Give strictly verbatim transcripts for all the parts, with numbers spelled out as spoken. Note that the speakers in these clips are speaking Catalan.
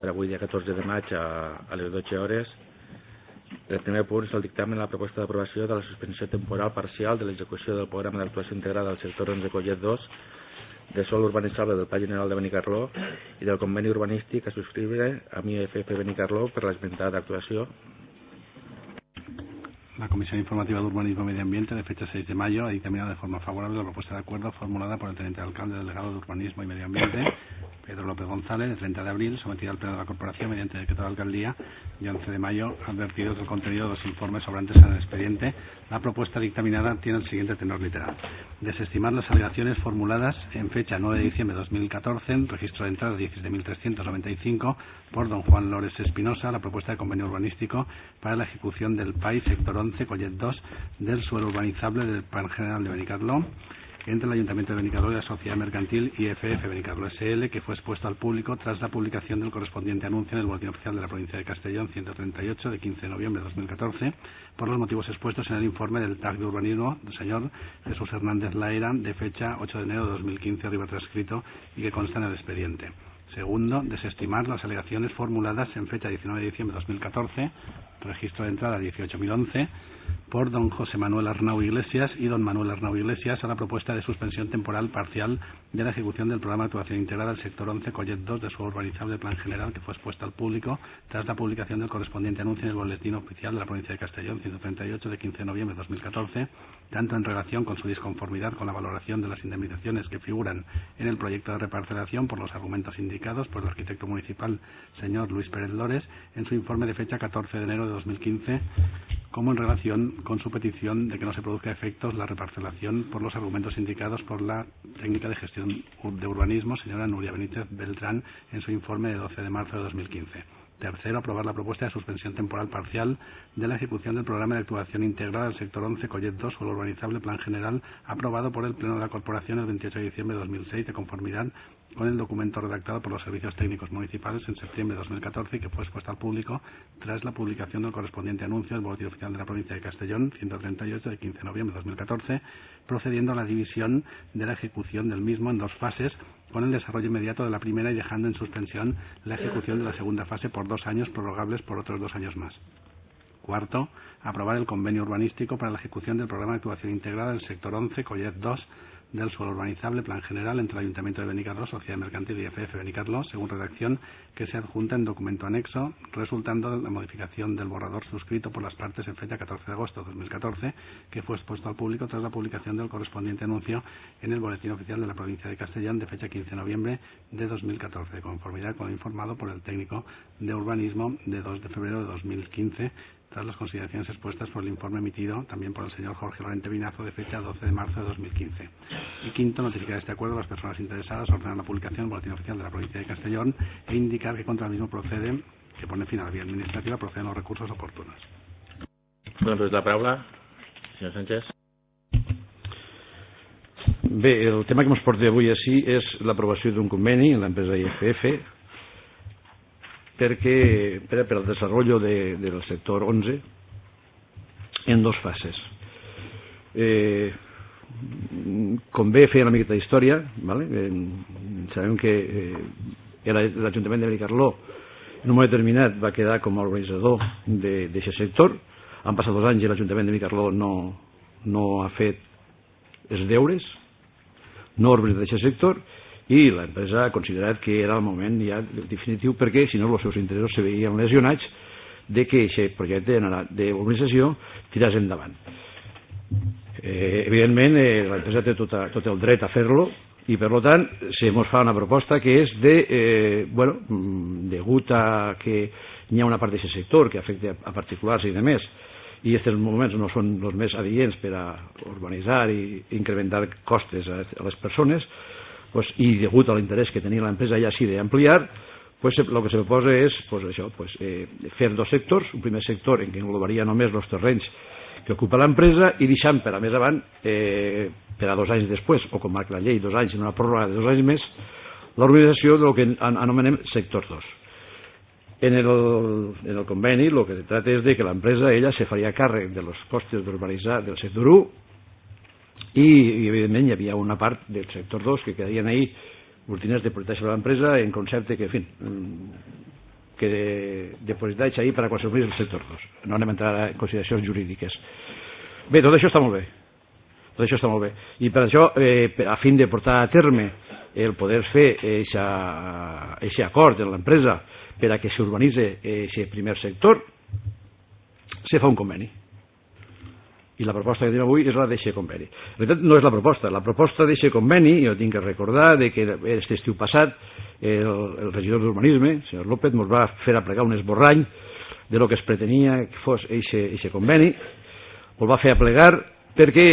per avui, dia catorze de maig, a, a les dotze hores. El primer punt és el dictamen a la proposta d'aprovació de la suspensió temporal parcial de l'execució del programa d'actuació integrada al sector onze Collet dos de sòl urbanitzable del Pla General de Benicarló i del conveni urbanístic a subscriure amb I F F Benicarló per l'esmentada actuació. La Comisión Informativa de Urbanismo y Medio Ambiente, de fecha seis de mayo, ha dictaminado de forma favorable la propuesta de acuerdo formulada por el teniente alcalde delegado de Urbanismo y Medio Ambiente, Pedro López González, el treinta de abril, sometida al Pleno de la Corporación mediante decreto de alcaldía, y once de mayo, advertidos del contenido de los informes sobrantes en el expediente. La propuesta dictaminada tiene el siguiente tenor literal: desestimar las alegaciones formuladas en fecha nueve de diciembre de dos mil catorce, en registro de entrada diecisiete mil trescientos noventa y cinco, por don Juan Lores Espinosa, la propuesta de convenio urbanístico para la ejecución del P A I sector once Collet dos del suelo urbanizable del Plan General de Benicarló entre el Ayuntamiento de Benicarló y la Sociedad Mercantil I F F Benicarló S L, que fue expuesto al público tras la publicación del correspondiente anuncio en el Boletín Oficial de la Provincia de Castellón ciento treinta y ocho de quince de noviembre de dos mil catorce, por los motivos expuestos en el informe del T A C de Urbanismo del señor Jesús Hernández Laera, de fecha ocho de enero de dos mil quince, arriba transcrito, y que consta en el expediente. Segundo, desestimar las alegaciones formuladas en fecha diecinueve de diciembre de dos mil catorce, registro de entrada dieciocho mil once, por don José Manuel Arnau Iglesias y don Manuel Arnau Iglesias a la propuesta de suspensión temporal parcial de la ejecución del programa de actuación integrada del sector once Collet dos de suelo urbanizable del Plan General, que fue expuesto al público tras la publicación del correspondiente anuncio en el Boletín Oficial de la Provincia de Castellón ciento treinta y ocho de quince de noviembre de dos mil catorce, tanto en relación con su disconformidad con la valoración de las indemnizaciones que figuran en el proyecto de reparcelación por los argumentos indicados por el arquitecto municipal señor Luis Pérez Lores en su informe de fecha catorce de enero de dos mil quince, como en relación con su petición de que no se produzca efectos la reparcelación por los argumentos indicados por la técnica de gestión de urbanismo señora Nuria Benítez Beltrán en su informe de doce de marzo de dos mil quince. Tercero, aprobar la propuesta de suspensión temporal parcial de la ejecución del programa de actuación integrada del sector once Collet dos, suelo urbanizable, Plan General, aprobado por el Pleno de la Corporación el veintiocho de diciembre de dos mil seis, de conformidad con el documento redactado por los servicios técnicos municipales en septiembre de dos mil catorce y que fue expuesto al público tras la publicación del correspondiente anuncio del Boletín Oficial de la Provincia de Castellón ciento treinta y ocho de quince de noviembre de dos mil catorce, procediendo a la división de la ejecución del mismo en dos fases, con el desarrollo inmediato de la primera y dejando en suspensión la ejecución de la segunda fase por dos años, prorrogables por otros dos años más. Cuarto, aprobar el convenio urbanístico para la ejecución del programa de actuación integrada del sector once Collet dos del suelo urbanizable, Plan General, entre el Ayuntamiento de Benicarló, Sociedad Mercantil y I F F Benicarló, según redacción que se adjunta en documento anexo, resultando de la modificación del borrador suscrito por las partes en fecha catorce de agosto de dos mil catorce, que fue expuesto al público tras la publicación del correspondiente anuncio en el Boletín Oficial de la Provincia de Castellón de fecha quince de noviembre de dos mil catorce, de conformidad con lo informado por el técnico de urbanismo de dos de febrero de dos mil quince, tras las consideraciones expuestas por el informe emitido también por el señor Jorge Lorente Vinazo de fecha doce de marzo de dos mil quince. Y quinto, notificar este acuerdo a las personas interesadas, ordenar la publicación del Boletín Oficial de la Provincia de Castellón e indicar que contra el mismo procede, que pone fin a la vía administrativa, proceden los recursos oportunos. Bueno, pues la paraula, senyor Sánchez. Bé, el tema que ens porta avui així és l'aprovació d'un conveni en l'empresa I F F perquè, per, per al desenvolupament de, del sector onze en dos fases. Eh, convé fer una miqueta d'història, ¿vale? Eh, sabem que eh, l'Ajuntament de Benicarló en un moment determinat va quedar com a organitzador d'aquest sector. Han passat dos anys i l'Ajuntament de Benicarló no, no ha fet els deures, no ha organitzat aquest sector, i l'empresa ha considerat que era el moment ja definitiu perquè si no els seus interessos se veien lesionats de que aquest projecte d'urbanització tirés endavant. Eh, evidentment eh, l'empresa té tot, a, tot el dret a fer-lo i per tant se ens fa una proposta que és de, eh, bueno, degut a que hi ha una part d'aquest sector que afecta a particulars i demés i aquests moments no són els més adients per a urbanitzar i incrementar costes a les persones, pues, i degut a l'interès que tenia l'empresa ja sí d'ampliar, pues, el que se proposa és pues, això, pues, eh, fer dos sectors, un primer sector en què englobaria només els terrenys que ocupa l'empresa i deixant per a més avant, eh, per a dos anys després, o com marca la llei, dos anys en una pròrroga de dos anys més, l'organització del que anomenem sector dos. En el, en el conveni el que se tracta és de que l'empresa ella se faria càrrec de los costes d'urbanitzar del sector u i, i evidentment hi havia una part del sector dos que quedarien ahí els diners de protecció de l'empresa en concepte que, en fin, quede depositats ahí per a quan s'obrís el sector dos. No anem a entrar en consideracions jurídiques. Bé, tot això està molt bé. Tot això està molt bé. I per això, eh, a fin de portar a terme el poder fer aquest acord en l'empresa per a que s'urbanitzi aquest primer sector, se fa un conveni. I la proposta que tenim avui és la d'aquest conveni. En realitat no és la proposta. La proposta d'aquest conveni, jo tinc que recordar de que aquest estiu passat el, el regidor d'Urbanisme, el senyor López, ens va fer aplegar un esborrany de lo que es pretenia que fos aquest conveni. El va fer aplegar perquè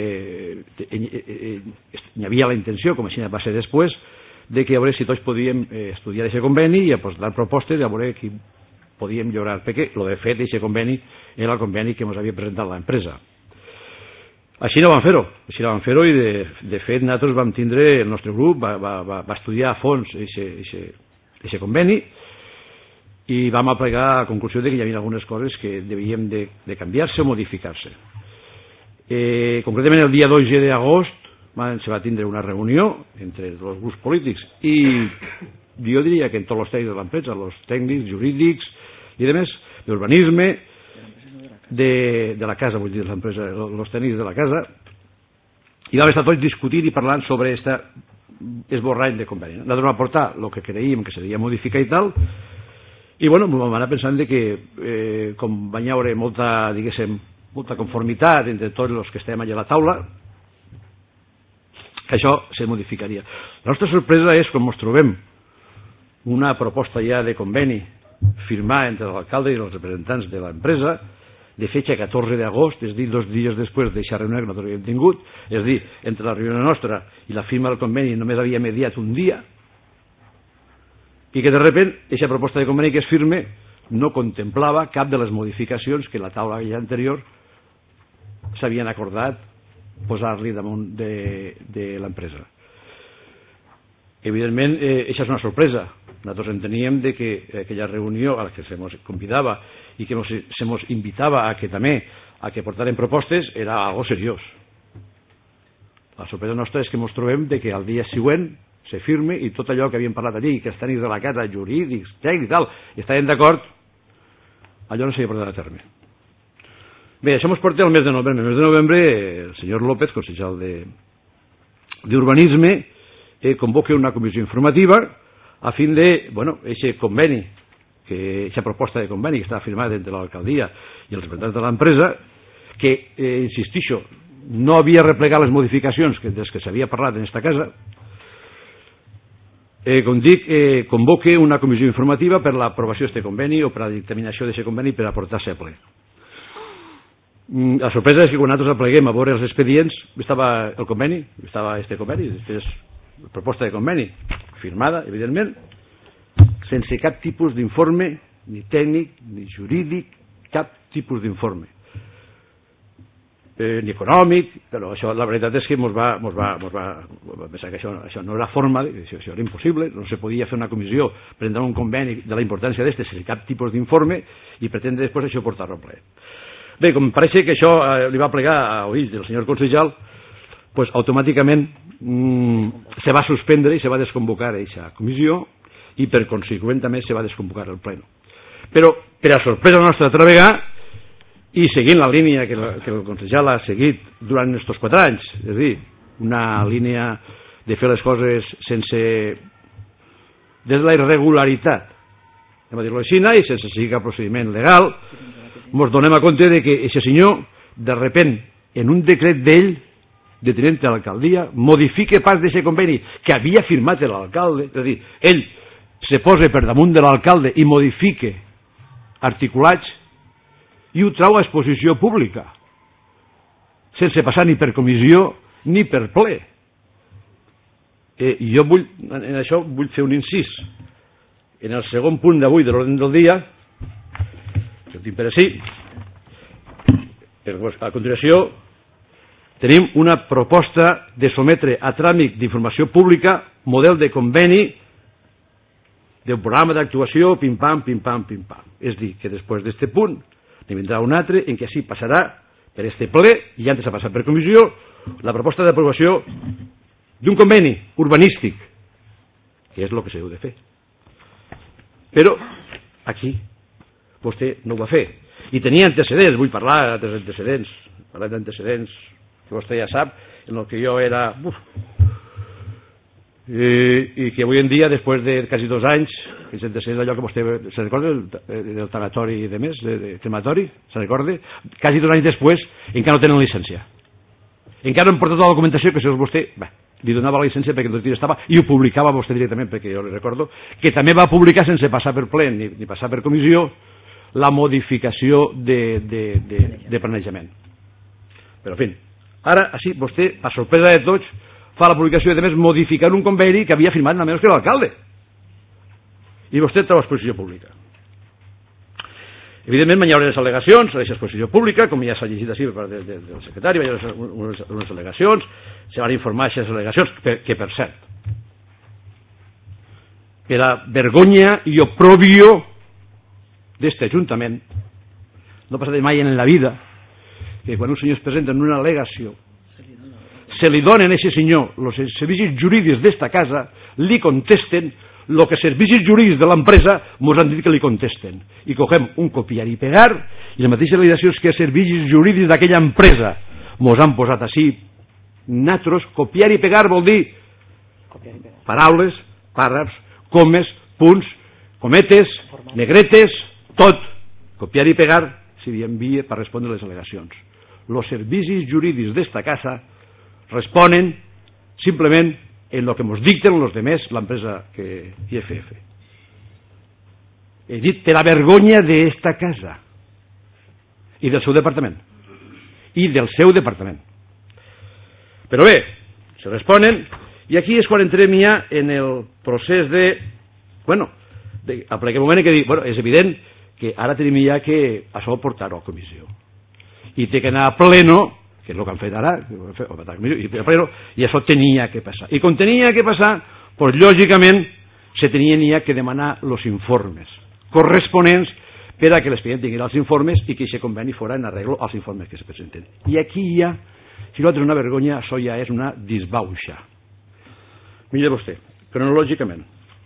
hi havia la intenció, com així va ser després, de que a veure si tots podíem estudiar aquest conveni i apostar propostes i a veure qui podíem millorar, perquè el de fet d'aquest conveni era el conveni que ens havia presentat l'empresa. Així no vam fer-ho, així no vam fer-ho i de, de fet nosaltres vam tindre, el nostre grup va, va, va estudiar a fons aquest conveni i vam aplegar a la conclusió de que hi havia algunes coses que devíem de, de canviar-se o modificar-se. Eh, concretament el dia dotze d'agost se va tindre una reunió entre els grups polítics i jo diria que en tots els tècnics de l'empresa, els tècnics jurídics i demés, d'urbanisme, de, de la casa, vull dir, l'empresa, els tècnics de la casa, i vam estar tots discutint i parlant sobre aquest esborrany de conveni. Nosaltres vam aportar el que creiem que s'havia modificar i tal, i bueno, vam anar pensant de que eh, com va haver molta, diguéssim, molta conformitat entre tots els que estem allà a la taula, que això se modificaria. La nostra sorpresa és com ens trobem una proposta ja de conveni firmada entre l'alcalde i els representants de l'empresa de fecha catorze d'agost, és a dir, dos dies després d'aquesta reunió que nosaltres havíem tingut, és a dir, entre la reunió nostra i la firma del conveni només havia mediat un dia, i que de repent aquesta proposta de conveni que es firme no contemplava cap de les modificacions que la taula anterior s'havien acordat posar-li damunt de, de l'empresa. Evidentment, eh, això és una sorpresa. Nosaltres enteníem de que aquella reunió a la que se ens convidava i que se ens invitava a que també a que portaren propostes era algo seriós. La sorpresa nostra és que ens trobem de que al dia següent se firme i tot allò que havíem parlat allí, que els tècnics de la casa, jurídics, tècnics i tal, estaven d'acord, allò no s'havia portat a terme. Bé, això ens porta al mes de novembre. El mes de novembre el senyor López, consellal d'Urbanisme, eh, convoca una comissió informativa a fin de, bueno, aquest conveni, aquesta proposta de conveni que està firmada entre l'alcaldia i els representants de l'empresa, que, eh, insistixo, no havia replegat les modificacions que, des que s'havia parlat en aquesta casa, eh, com dic, eh, convoca una comissió informativa per l'aprovació d'aquest conveni o per la dictaminació d'aquest conveni per aportar-se a ple. La sorpresa és que quan nosaltres apleguem a veure els expedients estava el conveni, estava este conveni, és la proposta de conveni firmada, evidentment, sense cap tipus d'informe, ni tècnic, ni jurídic, cap tipus d'informe. Eh, ni econòmic, però això, la veritat és que ens va, mos va, mos va, va pensar que això, això no era forma, això, això era impossible, no se podia fer una comissió, prendre un conveni de la importància d'este sense cap tipus d'informe i pretendre després això portar-lo ple. Bé, com pareix que això eh, li va plegar a oïts del senyor consellal, pues automàticament mmm, se va suspendre i se va desconvocar aquesta comissió i per conseqüent també se va desconvocar el pleno. Però, per a sorpresa nostra altra vegada, i seguint la línia que, la, que el consellal ha seguit durant aquests quatre anys, és a dir, una línia de fer les coses sense des de la irregularitat, anem a dir-ho així, i sense seguir cap procediment legal, ens donem a compte de que aquest senyor, de repent, en un decret d'ell, de tinent de l'alcaldia, modifique pas d'aquest conveni que havia firmat l'alcalde, és a dir, ell se posa per damunt de l'alcalde i modifique articulats i ho trau a exposició pública, sense passar ni per comissió ni per ple. Eh, jo vull, en això vull fer un incís. En el segon punt d'avui de l'ordre del dia, que ho tinc per ací, a continuació tenim una proposta de sometre a tràmit d'informació pública model de conveni d'un programa d'actuació pim-pam, pim-pam, pim-pam. És dir, que després d'aquest punt ne vindrà un altre en què així passarà per este ple i antes ha passat per comissió la proposta d'aprovació d'un conveni urbanístic, que és el que s'ha de fer. Però Aquí vostè no ho va fer. I tenia antecedents, vull parlar dels antecedents, parlar d'antecedents que vostè ja sap, en el que jo era... Uf, i, i que avui en dia, després de quasi dos anys, que és antecedents d'allò que vostè... Se recorda del, del tanatori i de més, de, de crematori? Se recorda? Quasi dos anys després encara no tenen llicència. Encara no hem portat la documentació que si vostè... Bé, li donava la llicència perquè el estava i ho publicava vostè directament, perquè jo li recordo que també va publicar sense passar per ple ni, ni passar per comissió la modificació de, de, de, de planejament. Però en fi, ara així vostè, a sorpresa de tots, fa la publicació i a més modificant un conveni que havia firmat només que l'alcalde i vostè treu exposició pública. Evidentment hi haurà les al·legacions a aquesta exposició pública, com ja s'ha llegit així per part de, de, del secretari, hi haurà unes, unes al·legacions, se van informar aquestes al·legacions, que, que per cert, per a vergonya i oprobio d'este Ajuntament, no passa mai en la vida que quan un senyor es presenta en una al·legació se li donen a aquest senyor els servicis jurídics d'esta casa, li contesten el que servicis jurídics de l'empresa ens han dit que li contesten, i cogem un copiar i pegar i les mateixes al·legacions que servicis jurídics d'aquella empresa ens han posat així natros. Copiar i pegar vol dir paraules, pàrrafs, comes, punts, cometes, negretes, tot. Copiar i pegar si li envia per respondre les al·legacions. Els servicis jurídics d'esta casa responen simplement en lo que nos dicten los demás l'empresa que I F F. He dit per la vergonya d'esta casa i del seu departament i del seu departament. Però bé, se responen i aquí és quan entrem ja en el procés de, bueno, de, a aquell moment que dic, bueno, és evident que ara tenim ja que això portar-ho a comissió i té que anar a pleno, que és el que han fet ara, i això tenia que passar. I com tenia que passar, doncs lògicament se tenien ja que demanar els informes corresponents per a que l'expedient tingui els informes i que aquest conveni fora en arreglo als informes que se presenten. I aquí ja, si no és una vergonya, això ja és una disbauxa. Mira vostè, cronològicament.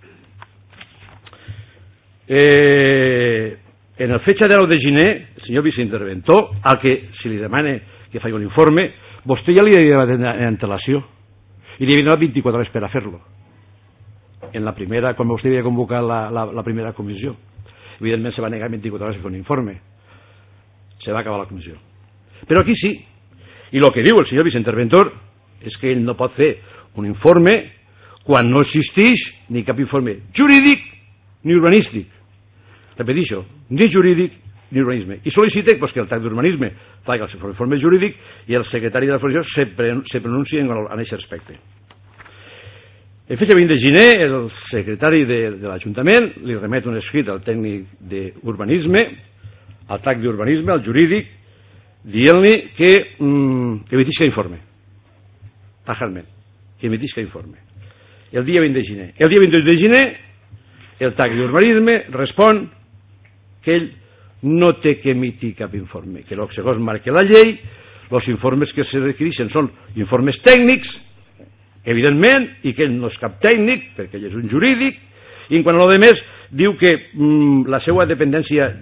Eh, en el fetge deu de gener, el senyor viceinterventor, al que se li demana que faci un informe, vostè ja li havia donat antelació i li havia donat vint-i-quatre hores per a fer-lo en la primera, quan vostè havia convocat la, la, la primera comissió. Evidentment se va negar vint-i-quatre hores a fer un informe, se va acabar la comissió. Però aquí sí, i el que diu el senyor viceinterventor és que ell no pot fer un informe quan no existeix ni cap informe jurídic ni urbanístic. Repeteixo, ni jurídic ni urbanisme. I sol·licita pues, que el tac d'urbanisme faci el seu informe jurídic i el secretari de la Fundació se, se pronuncia en aquest aspecte. El fetge vint de gener, el secretari de, de l'Ajuntament li remet un escrit al tècnic d'urbanisme, al tac d'urbanisme, al jurídic, dient-li que, mm, que emetisca informe. Tajalment, que emetisca informe. El dia vint de gener. El dia vint de gener, el tac d'urbanisme respon que ell no té que emitir cap informe, que el que segons marca la llei, els informes que se requereixen són informes tècnics, evidentment, i que ell no és cap tècnic, perquè ell és un jurídic, i en quant a lo de més, diu que mm, la seva dependència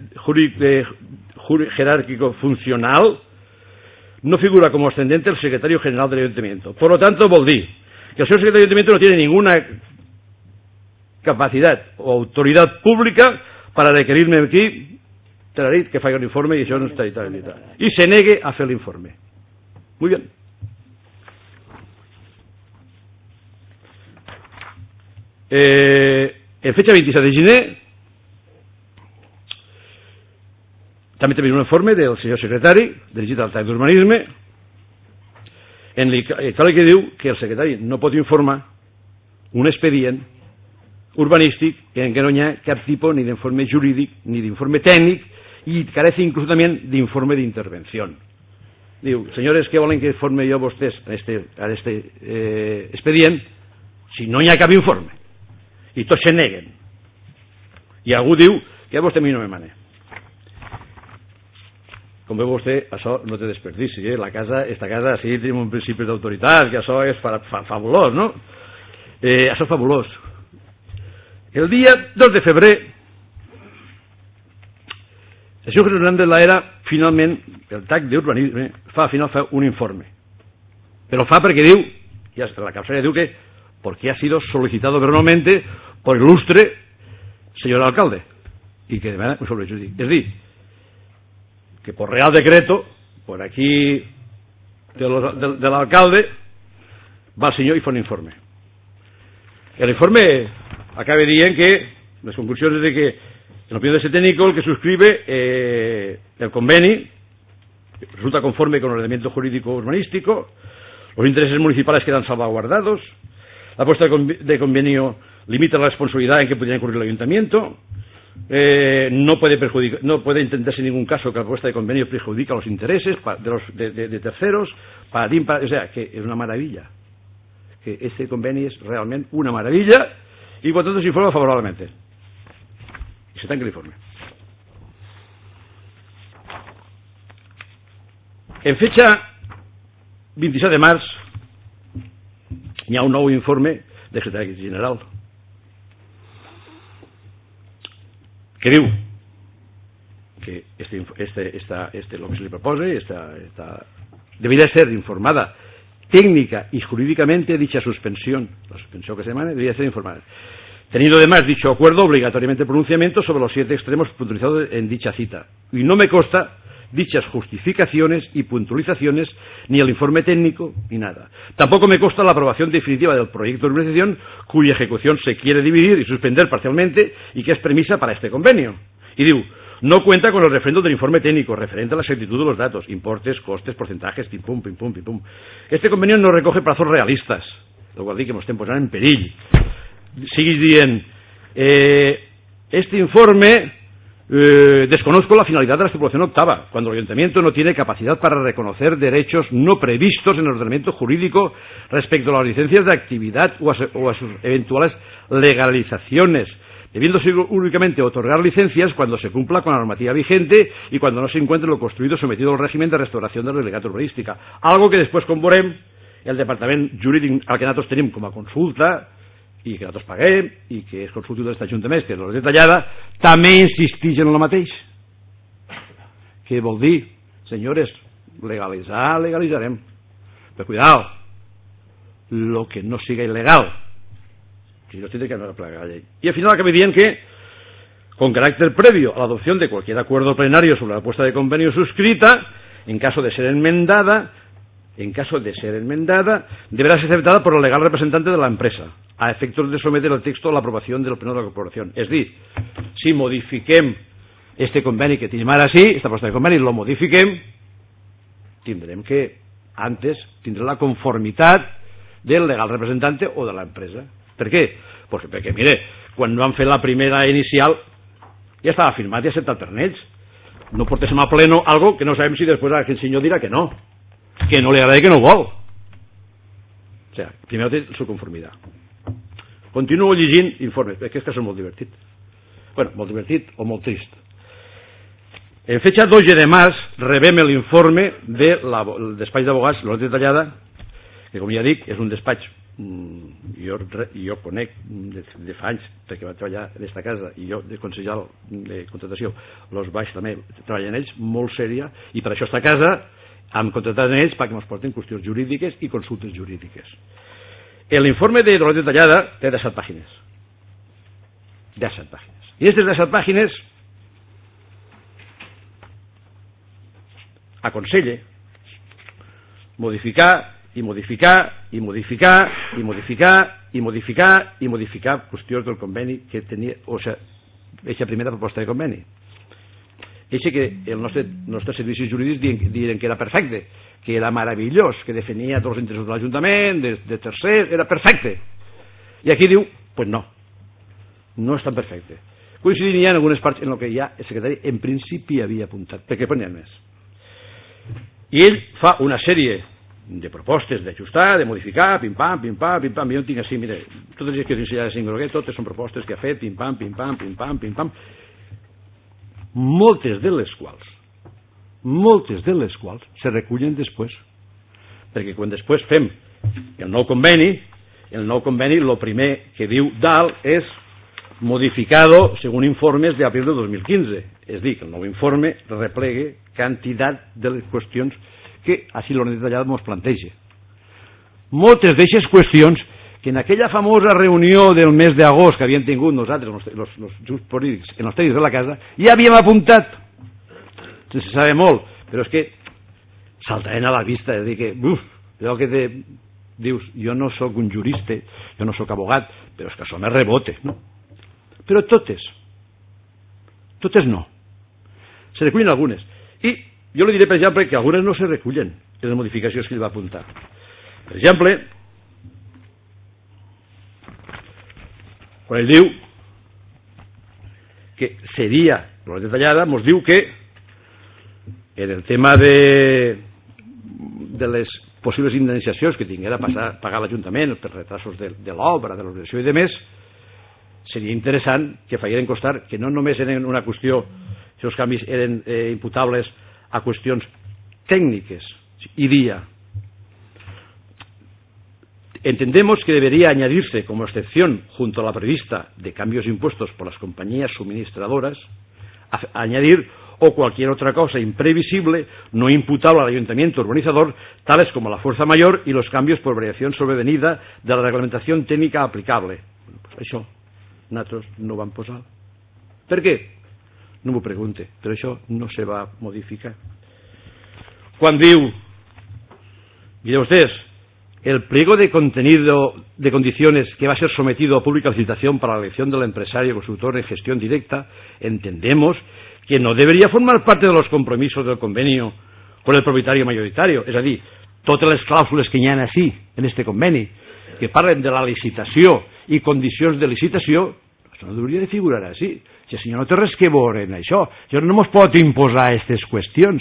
jeràrquico-funcional no figura como ascendente el secretario general del ayuntamiento. Por lo tanto, vol dir que el seu secretario del ayuntamiento no tiene ninguna capacidad o autoridad pública para requerirme aquí que faci un informe i això no està dit. I se negue a fer l'informe. Muy bien. Eh, en fecha vint-i-set de gener també tenim un informe del senyor secretari dirigit al tac d'urbanisme en el que diu que el secretari no pot informar un expedient urbanístic en què no hi ha cap tipus ni d'informe jurídic ni d'informe tècnic y carece incluso también de informe de intervención. Diu, señores, ¿qué volen que informe yo a vostès en este, en este eh, expedient si no hi ha cap informe? I tots se neguen. I algú diu que a vostè a mi no me mane. Com veu vostè, això no té desperdici, eh? La casa, esta casa, sí, tenim un principi d'autoritat, que això és fa, fa, fabulós, no? Eh, això és fabulós. El dia dos de febrer El senyor Hernández Lara, finalment, el T A C d'Urbanisme, fa, al final fa un informe. Però fa perquè diu, ja la capçalera diu que, porque ha sido solicitado verbalmente por el ilustre señor alcalde, y que demanda un sobrejudici. És dir, que por real decreto, por aquí de, los, de, de l'alcalde, va el senyor i fa un informe. El informe acaba dient que, les conclusions de que, en opinión de ese técnico, el que suscribe eh, el conveni resulta conforme con el ordenamiento jurídico urbanístico, los intereses municipales quedan salvaguardados, la propuesta de convenio limita la responsabilidad en que podría incurrir el ayuntamiento, eh, no puede perjudicar, no puede intentarse en ningún caso que la propuesta de convenio perjudique los intereses de, los, de, de, de terceros, para, para, o sea, que es una maravilla, que este convenio es realmente una maravilla, y por tanto se informa favorablemente. Y se tanca el informe. En fecha vint-i-set de març hi ha un nou informe del secretari general que diu que este, este, esta, este, lo que se le propone esta, esta, debería ser informada técnica y jurídicamente dicha suspensión, la suspensión que se emane debería ser informada, teniendo además dicho acuerdo obligatoriamente pronunciamiento sobre los siete extremos puntualizados en dicha cita, y no me consta dichas justificaciones y puntualizaciones, ni el informe técnico, ni nada. Tampoco me consta la aprobación definitiva del proyecto de urbanización, cuya ejecución se quiere dividir y suspender parcialmente, y que es premisa para este convenio. Y digo, no cuenta con el refrendo del informe técnico referente a la exactitud de los datos, importes, costes, porcentajes, pim pum, pim pum, pim pum. Este convenio no recoge plazos realistas, lo cual dic que ens estem posant en perill. Siguis dient, eh, este informe Eh, desconozco la finalidad de la estipulación octava, cuando el ayuntamiento no tiene capacidad para reconocer derechos no previstos en el ordenamiento jurídico respecto a las licencias de actividad o a, o a sus eventuales legalizaciones, debiéndose únicamente otorgar licencias cuando se cumpla con la normativa vigente y cuando no se encuentre lo construido sometido al régimen de restauración de la legislatura urbanística, algo que després, com veurem, el departament jurídic al que nosaltres tenim com a consulta i que nosaltres paguem i que és consultiu d'aquest ajuntament, que és la detallada, també insistix en el mateix. Què vol dir? Senyores, legalitzar, legalitzarem. Però cuidado, lo que no siga il·legal, si no tiene que haber plaga la llei. Y al final acabé dient que, con carácter previo a la adopción de cualquier acuerdo plenario sobre la propuesta de convenio suscrita, en caso de ser enmendada, en caso de ser enmendada, deberá ser aceptada por el legal representante de la empresa, a efectos de someter el texto a la aprobación del pleno de la corporación. És dir, si modifiquem este conveni que tenim ara sí, esta proposta de conveni, lo modifiquem, tindrem que, antes, tindrà la conformitat del legal representante o de la empresa. Per què? Pues perquè, mire, quan no han fet la primera inicial, ja estava firmat i acceptat per ells. No portéssim a pleno algo que no sabem si després aquell senyor dirà que no, que no li agrada i que no vol. O sigui, primer té su conformitat. Continuo llegint informes, perquè és que és molt divertit. Bueno, molt divertit o molt trist. En fecha dos de març rebem l'informe del despatx d'abogats, l'hora detallada, que com ja dic, és un despatx, jo, jo conec de, de fa anys, perquè vaig treballar en aquesta casa, i jo de consellal de contratació, els vaig també treballar en ells, molt sèria, i per això esta casa hem contratat en ells perquè ens porten qüestions jurídiques i consultes jurídiques. L'informe de l'hora detallada té disset pàgines. disset pàgines. I aquestes disset pàgines aconselle modificar i modificar i modificar i modificar i modificar i modificar qüestions del conveni que tenia, o sigui, aquesta primera proposta de conveni. Eixe que els nostres, nostres servicis jurídics diuen, diuen que era perfecte, que era meravellós, que definia tots els interessos de l'Ajuntament, de, de tercers, era perfecte. I aquí diu, pues no, no és tan perfecte. Coincidint ja en algunes parts en el que ja el secretari en principi havia apuntat, perquè ponia més. I ell fa una sèrie de propostes d'ajustar, de modificar, pim-pam, pim-pam, pim-pam, i jo en tinc així, mire, totes les que us ensenyaré a cinc groguet, totes són propostes que ha fet, pim-pam, pim-pam, pim-pam, pim-pam, moltes de les quals, moltes de les quals se recullen després, perquè quan després fem el nou conveni, el nou conveni, el primer que diu dalt és modificado según informes de abril de dos mil quince. És dir, que el nou informe replegue quantitat de les qüestions que així l'ordre detallat ens planteja. Moltes d'aquestes qüestions que en aquella famosa reunió del mes d'agost que havíem tingut nosaltres, els, els grups polítics, en els tècnics de la casa, ja havíem apuntat, sense saber molt, però és que saltaran a la vista, és a dir que, uf, allò que te dius, jo no sóc un jurista, jo no sóc abogat, però és que això me rebote, no? Però totes, totes no. Se recullen algunes. I jo li diré, per exemple, que algunes no se recullen en les modificacions que ell va apuntar. Per exemple, quan ell diu que seria, la detallada, ens diu que en el tema de, de les possibles indemnitzacions que tinguera a passar, pagar l'Ajuntament per retrasos de, de l'obra, de l'organització i de més, seria interessant que feien constar que no només eren una qüestió, si els canvis eren eh, imputables a qüestions tècniques, y día. Entendemos que debería añadirse como excepción junto a la prevista de cambios impuestos por las compañías suministradoras, a, añadir o cualquier otra cosa imprevisible no imputable al ayuntamiento urbanizador, tales como la fuerza mayor y los cambios por variación sobrevenida de la reglamentación técnica aplicable. Bueno, pues això nosaltres no vam posar. Per què? No m'ho pregunte, però això no se va modificar. Quan diu, miren ustedes, el pliego de contenido de condiciones que va a ser sometido a pública licitación para la elección del empresario constructor en gestión directa, entendemos que no debería formar parte de los compromisos del convenio con el propietario mayoritario. És a dir, totes les clàusules que hi ha així, en este conveni, que parlen de la licitació i condicions de licitació, això no hauria de figurar així. Si el senyor no té res que veure en això, això no ens pot imposar aquestes qüestions.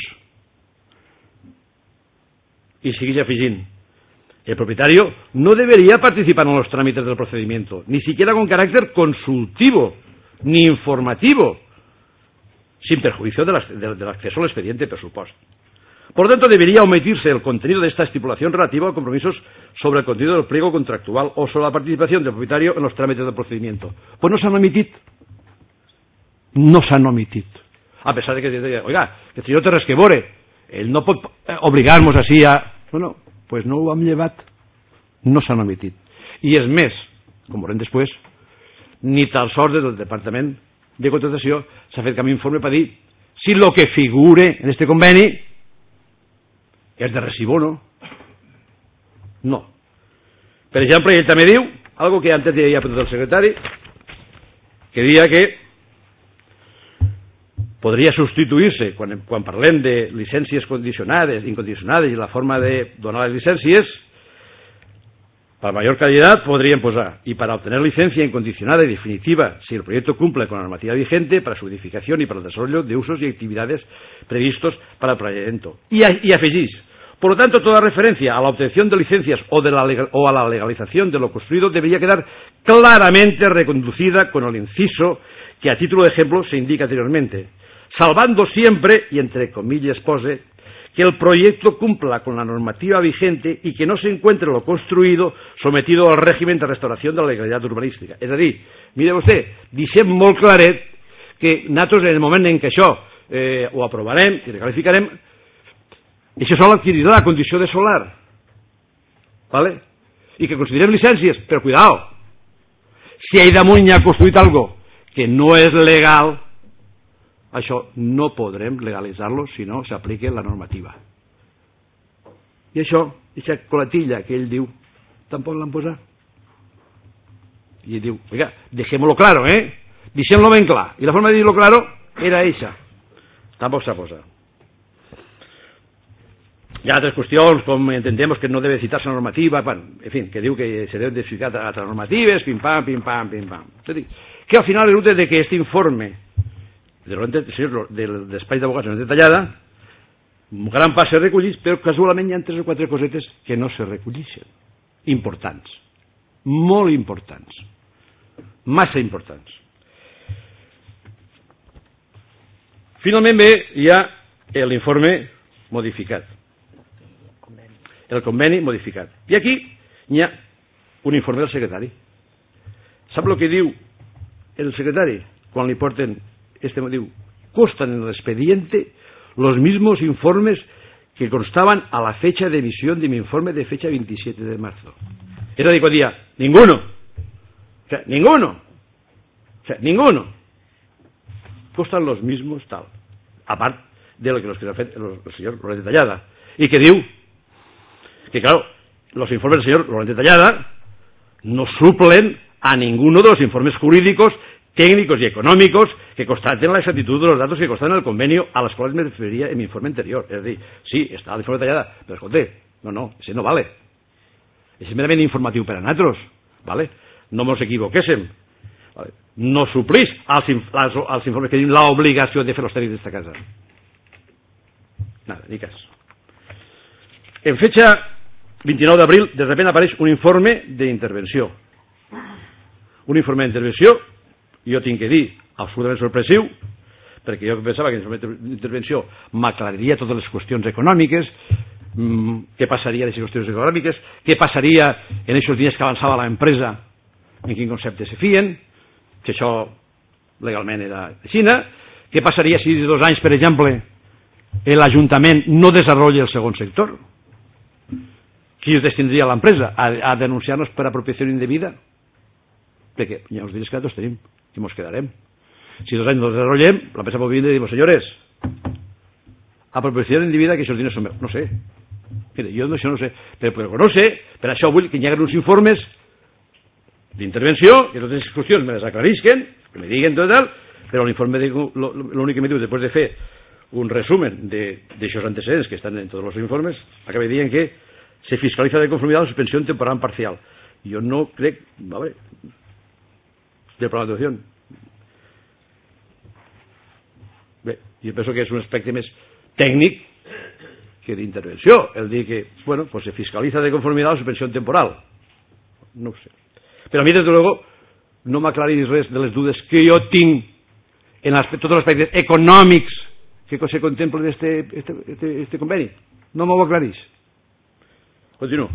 Y sigue afegint, el propietario no debería participar en los trámites del procedimiento, ni siquiera con carácter consultivo, ni informativo, sin perjuicio del de, de acceso al expediente presupuesto. Por tanto, debería omitirse el contenido de esta estipulación relativa a compromisos sobre el contenido del pliego contractual o sobre la participación del propietario en los trámites del procedimiento. Pues no s'han omitit. No s'han omitit. A pesar de que, oiga, que si no té res que veure, ell no pot obligar-nos així a... No, no, pues no ho hem llevat. No s'han omitit. I és més, com veurem després, ni tal sort del Departament de Contratació s'ha fet cap informe per dir si el que figure en este conveni és de recibo o no. No. Per exemple, ell també diu, algo que antes ja ha apuntat el secretari, que dia que podria substituir-se, quan, quan parlem de llicències condicionades, incondicionades i la forma de donar les llicències, para mayor calidad podrían posar, y para obtener licencia incondicionada y definitiva, si el proyecto cumple con la normativa vigente, para su edificación y para el desarrollo de usos y actividades previstos para el proyecto. Y, a, y afegís, por lo tanto, toda referencia a la obtención de licencias o, de la legal, o a la legalización de lo construido debería quedar claramente reconducida con el inciso que a título de ejemplo se indica anteriormente, salvando siempre, y entre comillas pose, que el proyecto cumpla con la normativa vigente y que no se encuentre lo construido sometido al régimen de restauración de la legalidad urbanística. És a dir, mire vostè, deixem molt claret que nosaltres en el moment en què això eh, ho aprovarem i recalificarem, això sol adquirirà la condició de solar, ¿vale? I que considerem llicències, però cuidao, si ahí damunt hi ha construït algo que no és legal, això no podrem legalitzar-lo si no s'apliqui la normativa. I això, aquesta coletilla que ell diu, tampoc l'han posat. I ell diu, oiga, dejémoslo claro, eh? Deixem-lo ben clar. I la forma de dir-lo claro era eixa. Tampoc s'ha posat. Hi ha altres qüestions, com entendemos que no debe citar-se la normativa, bueno, en fin, que diu que se deben de citar altres normatives, pim-pam, pim-pam, pim-pam. És a dir, que al final resulta de que este informe del despatx d'abogats no és detallada, gran part se recollís, però casualment hi ha tres o quatre cosetes que no se recollixen. Importants. Molt importants. Massa importants. Finalment bé, hi ha l'informe modificat. El conveni modificat. I aquí hi ha un informe del secretari. Sap el que diu el secretari, quan li porten este motiu, constan en el expediente los mismos informes que constaban a la fecha de emisión de mi informe de fecha veintisiete de marzo. Es decir, que día, ninguno. O sea, ninguno. O sea, ninguno. Constan los mismos, tal. Aparte de lo que los que el, el señor Loret de Tallada. Y que diu que, claro, los informes del señor Loret de Tallada no suplen a ninguno de los informes jurídicos, técnicos y económicos que constaten la exactitud de los datos que constan en el convenio, a los cuales me refería en mi informe anterior. Es decir, sí, está el informe detallada, pero escolta, no, no, ese no vale. Ese es merament informatiu per a nosaltres, vale? No mos equivoquéssim. Vale? No suplís als, als, als informes que diuen l'obligació de fer los tècnics d'esta casa. Nada, ni cas. En fecha vint-i-nou d'abril, de repente apareix un informe d'intervenció. Un informe d'intervenció, jo tinc que dir, absolutament sorpressiu, perquè jo pensava que l'informe d'intervenció m'aclariria totes les qüestions econòmiques, mmm, què passaria en aquestes qüestions econòmiques, què passaria en aquests diners que avançava l'empresa, en quin concepte se fien, si això legalment era de Xina, què passaria si de dos anys, per exemple, l'Ajuntament no desenvolupa el segon sector, qui es destindria a l'empresa a, a denunciar-nos per apropiació indebida, perquè ja els diners que nosaltres tenim i ens quedarem. Si dos anys no desenvolupem, l'empresa pot venir i dir, senyores, apropiació indebida, que aquests diners són meus. No sé. Mira, jo això no sé. Però, però no sé, per això vull que hi hagi uns informes d'intervenció, que totes les qüestions me les aclarisquen, que me diguen tot tal, però l'informe, l'únic que m'he dit, després de fer un resumen d'aixòs antecedents que estan en tots els informes, acabé dient que se fiscaliza de conformidad la suspensión temporal parcial. Yo no creo, vale, de programación. Bé, jo penso que és un aspecte més tècnic que d'intervenció, el dir que, bueno, pues se fiscaliza de conformidad la suspensión temporal. No ho sé. Però a mi, desde luego, no m'aclaris res de les dudes que jo tinc en tots els aspectes econòmics que se contemplen en este, este, este, este conveni. No m'ho aclarís. Continuo.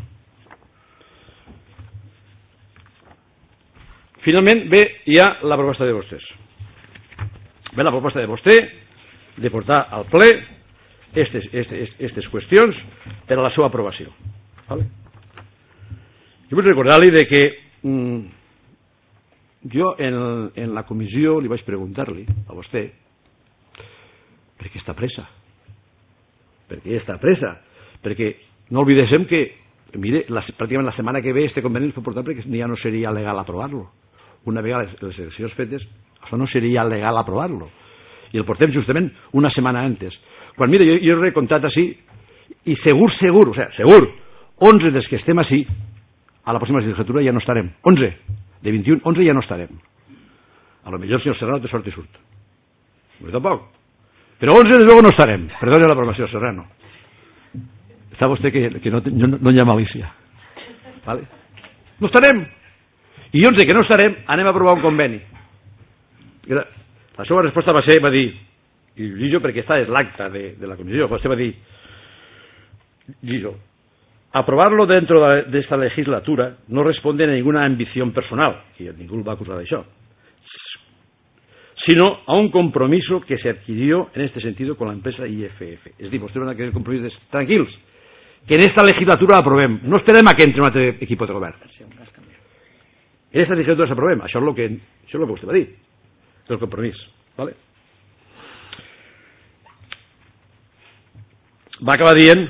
Finalment ve ja la proposta de vostès. Ve la proposta de vostè de portar al ple aquestes, aquestes, aquestes qüestions per a la seva aprovació. Vale? Jo vull recordar-li de que mmm, jo en, en la comissió li vaig preguntar-li a vostè per què està pressa. Per què està pressa? Perquè no oblidéssim que, mire, la, pràcticament la setmana que ve este conveni es pot portar perquè ja no seria legal aprovar-lo. Una vegada les, les eleccions fetes, això no seria legal aprovar-lo. I el portem justament una setmana antes. Quan, mire, jo, jo he recomptat així, i segur, segur, o sigui, segur, onze dels que estem així, a la pròxima legislatura ja no estarem. onze. De vint-i-un, onze ja no estarem. A lo millor el senyor Serrano té sort i surt. No tampoc. Però onze, de luego, no estarem. Perdoni la promoció, Serrano. Està vostè que, que no, no, no hi ha malícia. Vale? No estarem. I onze que no estarem, anem a aprovar un conveni. La seva resposta va ser, va dir, i Lliso, perquè està és l'acta de, de la comissió, vostè va dir, Lliso, aprobarlo dentro de esta legislatura no responde a ninguna ambición personal, que ningú va acusar d'això, sino a un compromiso que se adquirió en este sentido con la empresa I F F. És a dir, vostès van a querer compromisos tranquils, que en esta legislatura aprovem. No esperem a que entre un altre equip de govern. En esta legislatura s'aprovem. Això és el que, això és el que vostè va dir. El compromís. ¿Vale? Va acabar dient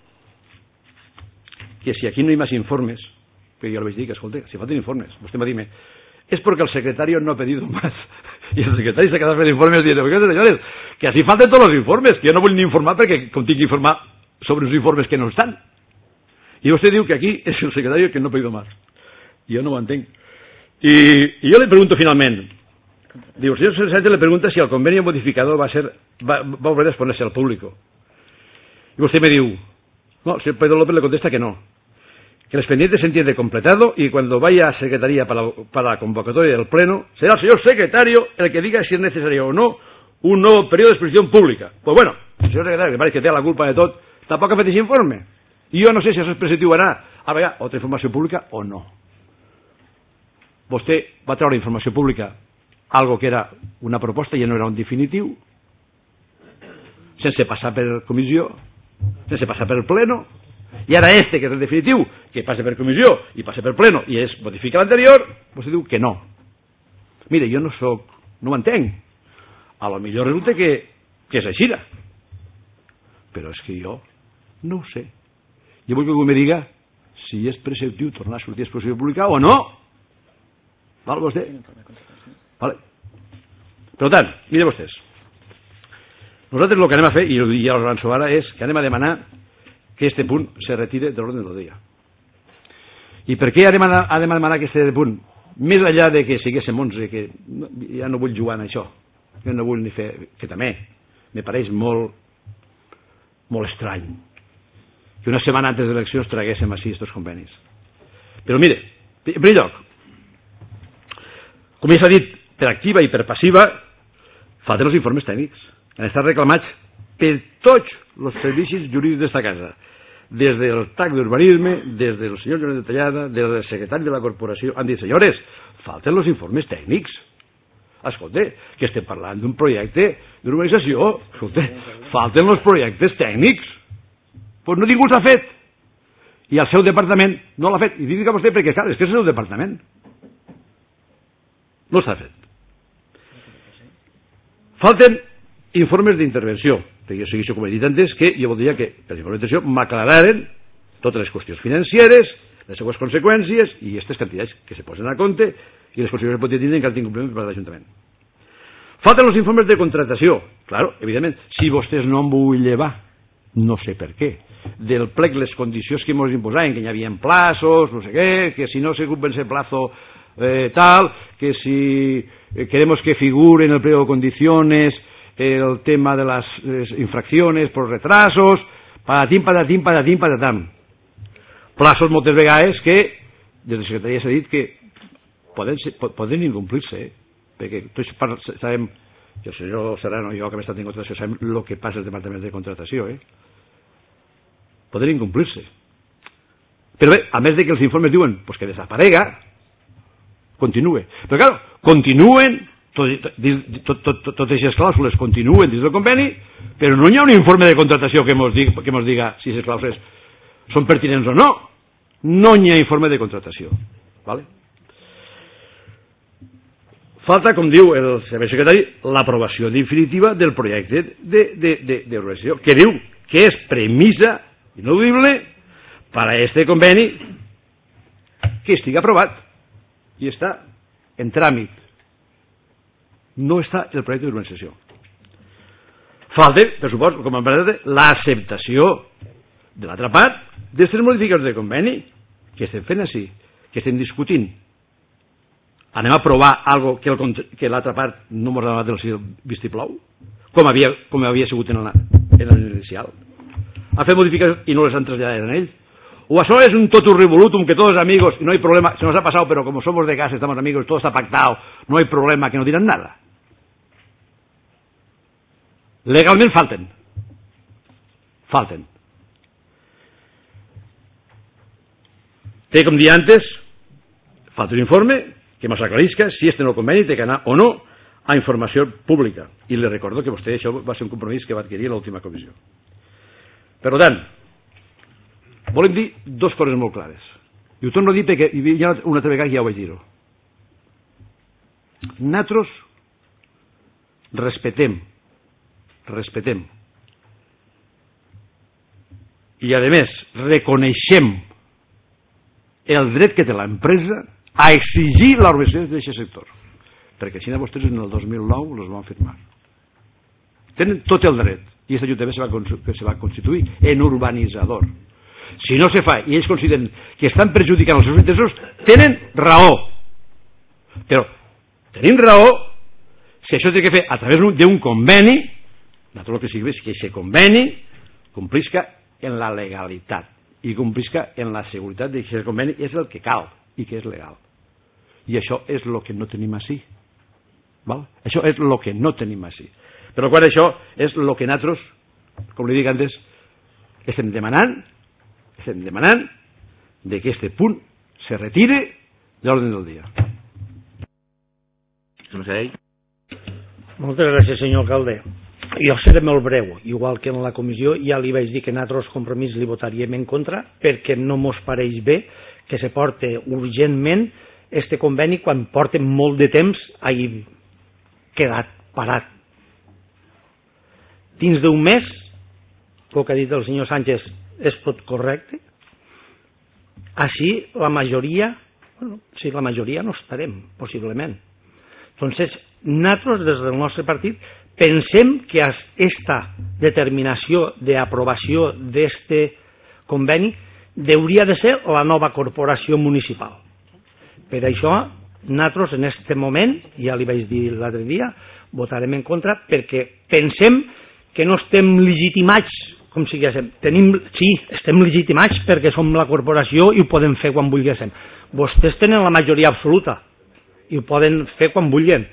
que si aquí no hay más informes, que yo le vaig dir que, escolta, si falten informes, vostè va dir-me, es porque el secretario no ha pedido más. Y el secretario se ha quedado con informes diciendo, señores, que así falten todos los informes, que yo no vull ni informar perquè com tinc que informar sobre uns informes que no estan. I vostè diu que aquí és el secretario que no ha pedido más. Jo no ho entenc. I, y yo le pregunto finalment, digo, señor Sánchez le pregunta si el convenio modificado va a ser, va, va a volver a exponerse al público. Y usted me dijo, no, el señor Pedro López le contesta que no, que el expediente se entiende completado y cuando vaya a secretaría para, para la convocatoria del pleno, será el señor secretario el que diga si es necesario o no un nuevo periodo de exposición pública. Pues bueno, el señor secretario, que parece que té la culpa de tot, tampoc ha fet aquest informe. I jo no sé si això és preceptiu anar a veure altra informació pública o no. Vostè va treure informació pública algo que era una proposta i no era un definitiu, sense passar per comissió, sense passar per pleno, i ara este, que és el definitiu, que passa per comissió i passa per pleno i es modifica l'anterior, vostè diu que no. Mire, jo no soc, no ho entenc. A lo millor resulta que, que és així, però és que jo no ho sé. Jo vull que algú me diga si és preceptiu tornar a sortir a exposició pública o no. Val, vostè? Vale. Per tant, mire vostès, nosaltres el que anem a fer, i ja ho avanço ara, és que anem a demanar que este punt se retire de l'ordre del dia. I per què anem a, a demanar que este punt? Més enllà de que siguéssim onze, que no, ja no vull jugar en això, jo no vull ni fer, que també me pareix molt molt estrany que una setmana antes de eleccions traguéssim així estos convenis. Però mire, en primer lloc, com ja s'ha dit, per activa i per passiva, falten els informes tècnics. Han estat reclamats per tots els servicis jurídics d'esta casa, des del T A C d'Urbanisme, des del senyor Lloret de Tallada, des del secretari de la corporació. Han dit, senyores, falten els informes tècnics. Escolta, que estem parlant d'un projecte d'urbanització, escolta, falten els projectes tècnics. Doncs no ningú s'ha fet. I el seu departament no l'ha fet. I dic a vostè perquè, clar, és que és el seu departament. No s'ha fet. Falten informes d'intervenció, perquè jo segueixo, com he dit antes, que jo voldria que els informes d'intervenció m'aclararen totes les qüestions financeres, les seues conseqüències i aquestes quantitats que se posen a compte i les conseqüències que pot tenir en cas d'incompliment per part de l'Ajuntament. Falten els informes de contratació. Claro, evidentment, si vostès no em vull llevar, no sé per què, del plec les condicions que ens imposaven, que hi havia plazos, no sé què, que si no se cumple ese plazo eh, tal, que si eh, queremos que figure en el pliego de condiciones el tema de las eh, infracciones por retrasos, patatín, patatín, patatín, patatam. Plazos moltes vegades que des de la Secretaria s'ha dit que poden, ser, poden incomplir-se, eh? Perquè tots sabem, jo el senyor Serrano i jo que hem estat en contratació sabem el que passa al departament de contratació, eh? Poden incomplir-se. Però bé, a més de que els informes diuen pues, que desaparega, continue. Però clar, continuen, totes tot, tot, tot, tot aquestes clàusules continuen dins del conveni, però no hi ha un informe de contratació que ens diga, que ens diga si aquestes clàusules són pertinents o no. No hi ha informe de contratació. ¿Vale? Falta, com diu el servei secretari, l'aprovació definitiva del projecte d'urbanització, que diu que és premissa ineludible per a este conveni que estigui aprovat i està en tràmit. No està el projecte d'urbanització. Falta, per supost, com a empresa, l'acceptació de l'altra part d'aquestes modificacions de conveni que estem fent així, que estem discutint. Anem a aprovar algo que, el, que l'altra part no ens ha donat el vistiplau, com havia, com havia sigut en l'inicial. Ha fet modificacions i no les han traslladat en ells. O això es un totum revolutum, que todos amigos, no hay problema, se nos ha pasado, pero como somos de casa, estamos amigos, todo está pactado, no hay problema, que no dirán nada. Legalment falten. Falten. Té, com dia antes, falta un informe que ens aclarisca si este nou conveni té que anar o no a informació pública. I li recordo que vostè això va ser un compromís que va adquirir a l'última comissió. Per tant, volem dir dues coses molt clares. I ho torno a dir perquè ja una altra vegada ja ho vaig dir-ho. Nosaltres respetem, respetem i a més reconeixem el dret que té l'empresa a exigir l'organització d'aquest sector, perquè si no vostès en el dos mil nou els van firmar. Tenen tot el dret i aquest ajuntament se va, que se va constituir en urbanitzador. Si no se fa i ells consideren que estan perjudicant els seus interessos, tenen raó. Però tenim raó si això té que fer a través d'un conveni, naturalment que sigui que aquest conveni complisca en la legalitat i complisca en la seguretat de que aquest conveni és el que cal i que és legal. I això és el que no tenim així. Val? Això és el que no tenim així. Però quan això és el que nosaltres, com li dic antes, estem demanant, estem demanant de que este punt se retire de l'ordre del dia. Moltes gràcies, senyor alcalde. Jo seré molt breu, igual que en la comissió ja li vaig dir que nosaltres Compromís li votaríem en contra perquè no mos pareix bé que se porte urgentment este conveni quan porta molt de temps ahí quedat parat. Dins d'un mes, el que ha dit el senyor Sánchez és tot correcte, així la majoria, bueno, si la majoria no estarem, possiblement. Entonces, nosaltres des del nostre partit pensem que aquesta determinació d'aprovació d'este conveni hauria de ser la nova corporació municipal. Per això, nosaltres en aquest moment, ja li vaig dir l'altre dia, votarem en contra perquè pensem que no estem legitimats, com si diguéssim, tenim, sí, estem legitimats perquè som la corporació i ho podem fer quan vulguéssim. Vostès tenen la majoria absoluta i ho poden fer quan vulguin.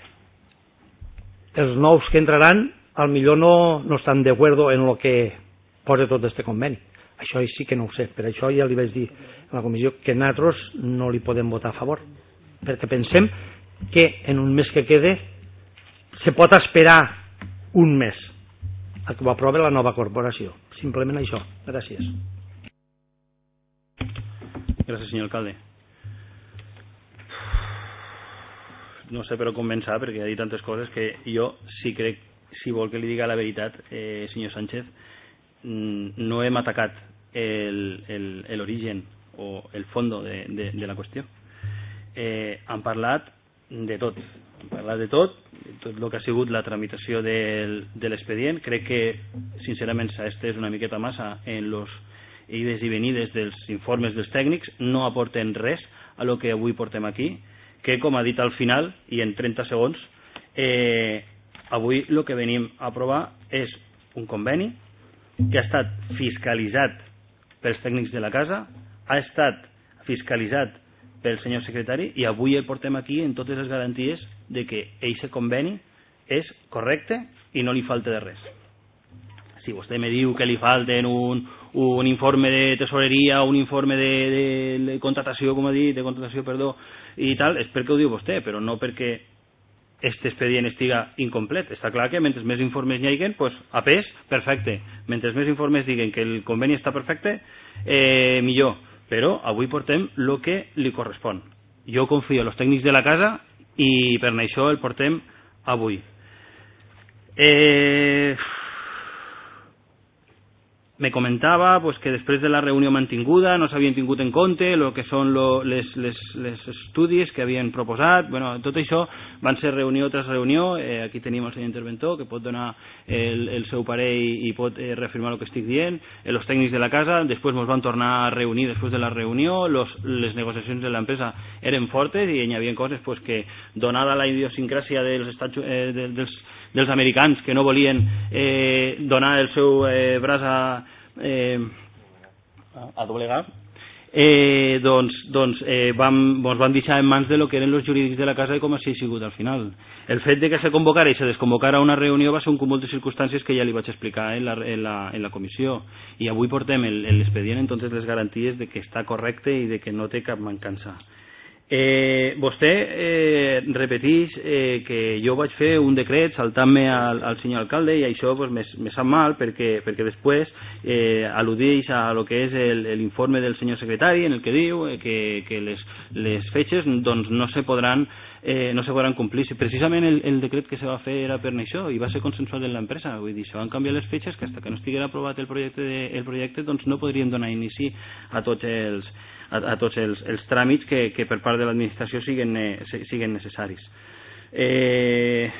Els nous que entraran, al millor no, no estan d'acord en el que posa tot este conveni. Això sí que no ho sé, per això ja li vaig dir a la comissió que nosaltres no li podem votar a favor, perquè pensem que en un mes que quede se pot esperar un mes a que ho aprovi la nova corporació. Simplement això. Gràcies. Gràcies, senyor alcalde. No sé per on començar perquè ha dit tantes coses que jo sí crec, si vol que li diga la veritat, eh, senyor Sánchez, no hem atacat l'origen o el fondo de, de, de la qüestió. Eh, han parlat de tot, han parlat de tot, tot el que ha sigut la tramitació del, de l'expedient. Crec que, sincerament, s'ha estès una miqueta massa en los ides i venides dels informes dels tècnics, no aporten res a lo que avui portem aquí, que, com ha dit al final, i en trenta segons, eh, avui el que venim a aprovar és un conveni que ha estat fiscalitzat pels tècnics de la casa, ha estat fiscalitzat pel senyor secretari i avui el portem aquí en totes les garanties de que aquest conveni és correcte i no li falta de res. Si vostè me diu que li falten un, un informe de tesoreria, un informe de, de, de contratació, com ha dit, de contratació, perdó, i tal, és perquè ho diu vostè, però no perquè este expedient estiga incomplet. Està clar que mentre més informes hi hagin, pues, a pes, perfecte. Mentre més informes diguen que el conveni està perfecte, eh, millor. Però avui portem el que li correspon. Jo confio en els tècnics de la casa i per això el portem avui. Eh... Me comentava pues, que després de la reunió mantinguda no s'havien tingut en compte el que són lo, les, les, les estudis que havien proposat. Bueno, tot això van ser reunió tras reunió. Eh, aquí tenim el senyor interventor que pot donar el, el seu parer i, i pot eh, reafirmar el que estic dient. Eh, els tècnics de la casa després ens van tornar a reunir després de la reunió. Los, les negociacions de l'empresa eren fortes i hi havia coses pues, que, donada la idiosincràsia dels, estats, eh, dels dels americans que no volien eh, donar el seu eh, braç a, eh, a doblegar, eh, doncs, doncs eh, vam, ens van deixar en mans de lo que eren els jurídics de la casa i com així ha sigut al final. El fet de que se convocara i se desconvocara una reunió va ser un cúmul de circumstàncies que ja li vaig explicar en la, en la, en la comissió, i avui portem l'expedient en totes les garanties de que està correcte i de que no té cap mancança. Eh, vostè eh, repeteix eh, que jo vaig fer un decret saltant-me al, al senyor alcalde i això pues, me, me sap mal perquè, perquè després eh, al·ludeix a lo que és l'informe del senyor secretari en el que diu eh, que, que les, les fetges doncs, no se podran eh, no se podran complir. Precisament el, el decret que se va fer era per això i va ser consensuat en l'empresa, vull dir, se van canviar les fetges que fins que no estiguera aprovat el projecte, de, el projecte doncs no podríem donar inici a tots els a, a tots els, els tràmits que, que per part de l'administració siguen, eh, siguen necessaris. Eh,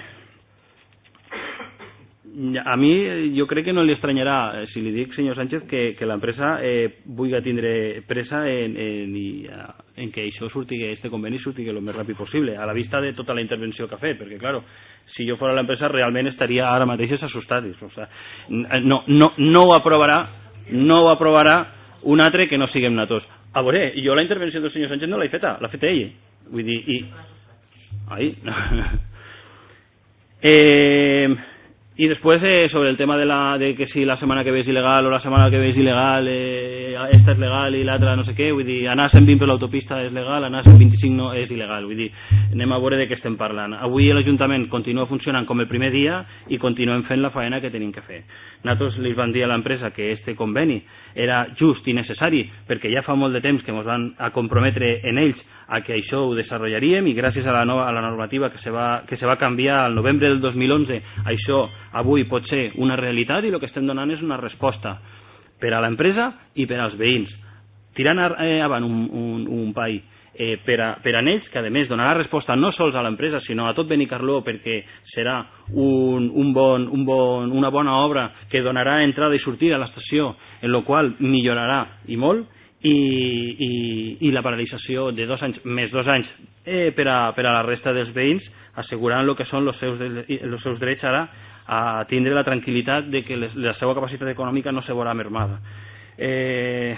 a mi jo crec que no li estranyarà si li dic, senyor Sánchez, que, que l'empresa eh, vulgui tindre pressa en, en, en que això surti, este conveni surti el més ràpid possible, a la vista de tota la intervenció que ha fet, perquè, claro, si jo fos l'empresa realment estaria ara mateix assustat. O sea, no, no, no ho aprovarà, no ho aprovarà un altre que no siguem nosaltres. A veure, jo la intervenció del senyor Sánchez no l'he feta, l'ha feta ell. Vull dir, i... Ai. eh... Y después, eh, sobre el tema de, la, de que si la setmana que ve és il·legal o la setmana que ve és il·legal, eh, esta és legal i l'altra no sé què, vull dir, anar cent vint per l'autopista és legal, anar cent vint-i-cinc no és il·legal, vull dir, anem a veure de què estem parlant. Avui l'Ajuntament continua funcionant com el primer dia i continuem fent la faena que tenim que fer. Nosaltres li van dir a l'empresa que este conveni era just i necessari perquè ja fa molt de temps que ens van a comprometre en ells a que això ho desenvoluparíem i gràcies a la, nova, a la normativa que se, va, que se va canviar al novembre del dos mil onze això avui pot ser una realitat i el que estem donant és una resposta per a l'empresa i per als veïns. Tirant eh, avant un, un, un país eh, per, a, per a ells, que a més donarà resposta no sols a l'empresa sinó a tot Benicarló perquè serà un, un bon, un bon, una bona obra que donarà entrada i sortida a l'estació, en la qual millorarà i molt, i, i, i la paralització de dos anys més dos anys eh, per, a, per a la resta dels veïns, assegurant el que són els seus, els seus drets ara a tindre la tranquil·litat de que les, la seva capacitat econòmica no se veurà mermada. Eh...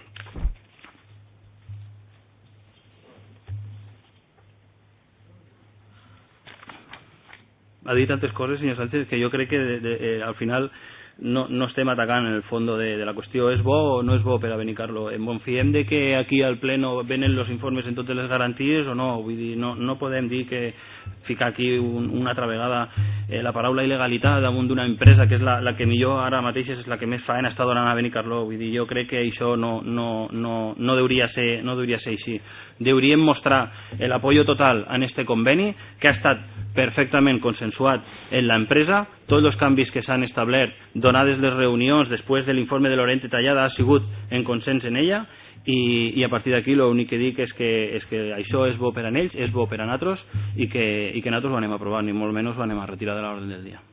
Ha dit tantes coses, senyor Sánchez, que jo crec que de, de, eh, al final no, no estem atacant en el fons de, de la qüestió. És bo o no és bo per a Benicarló? Em confiem de que aquí al pleno venen els informes en totes les garanties o no? Vull dir, no, no podem dir que ficar aquí un, una altra vegada eh, la paraula il·legalitat damunt d'una empresa que és la, la que millor ara mateix és la que més faena està donant a Benicarló. Vull dir, jo crec que això no, no, no, no, deuria ser, no deuria ser així. Deuríem mostrar l'apoyo total en este conveni que ha estat perfectament consensuat en l'empresa. Tots els canvis que s'han establert donades les reunions després de l'informe de Lorente Tallada ha sigut en consens en ella i, i a partir d'aquí l'únic que dic és que, és que això és bo per a ells, és bo per a nosaltres i que, i que nosaltres ho anem a aprovar, ni molt menys ho anem a retirar de l'ordre del dia.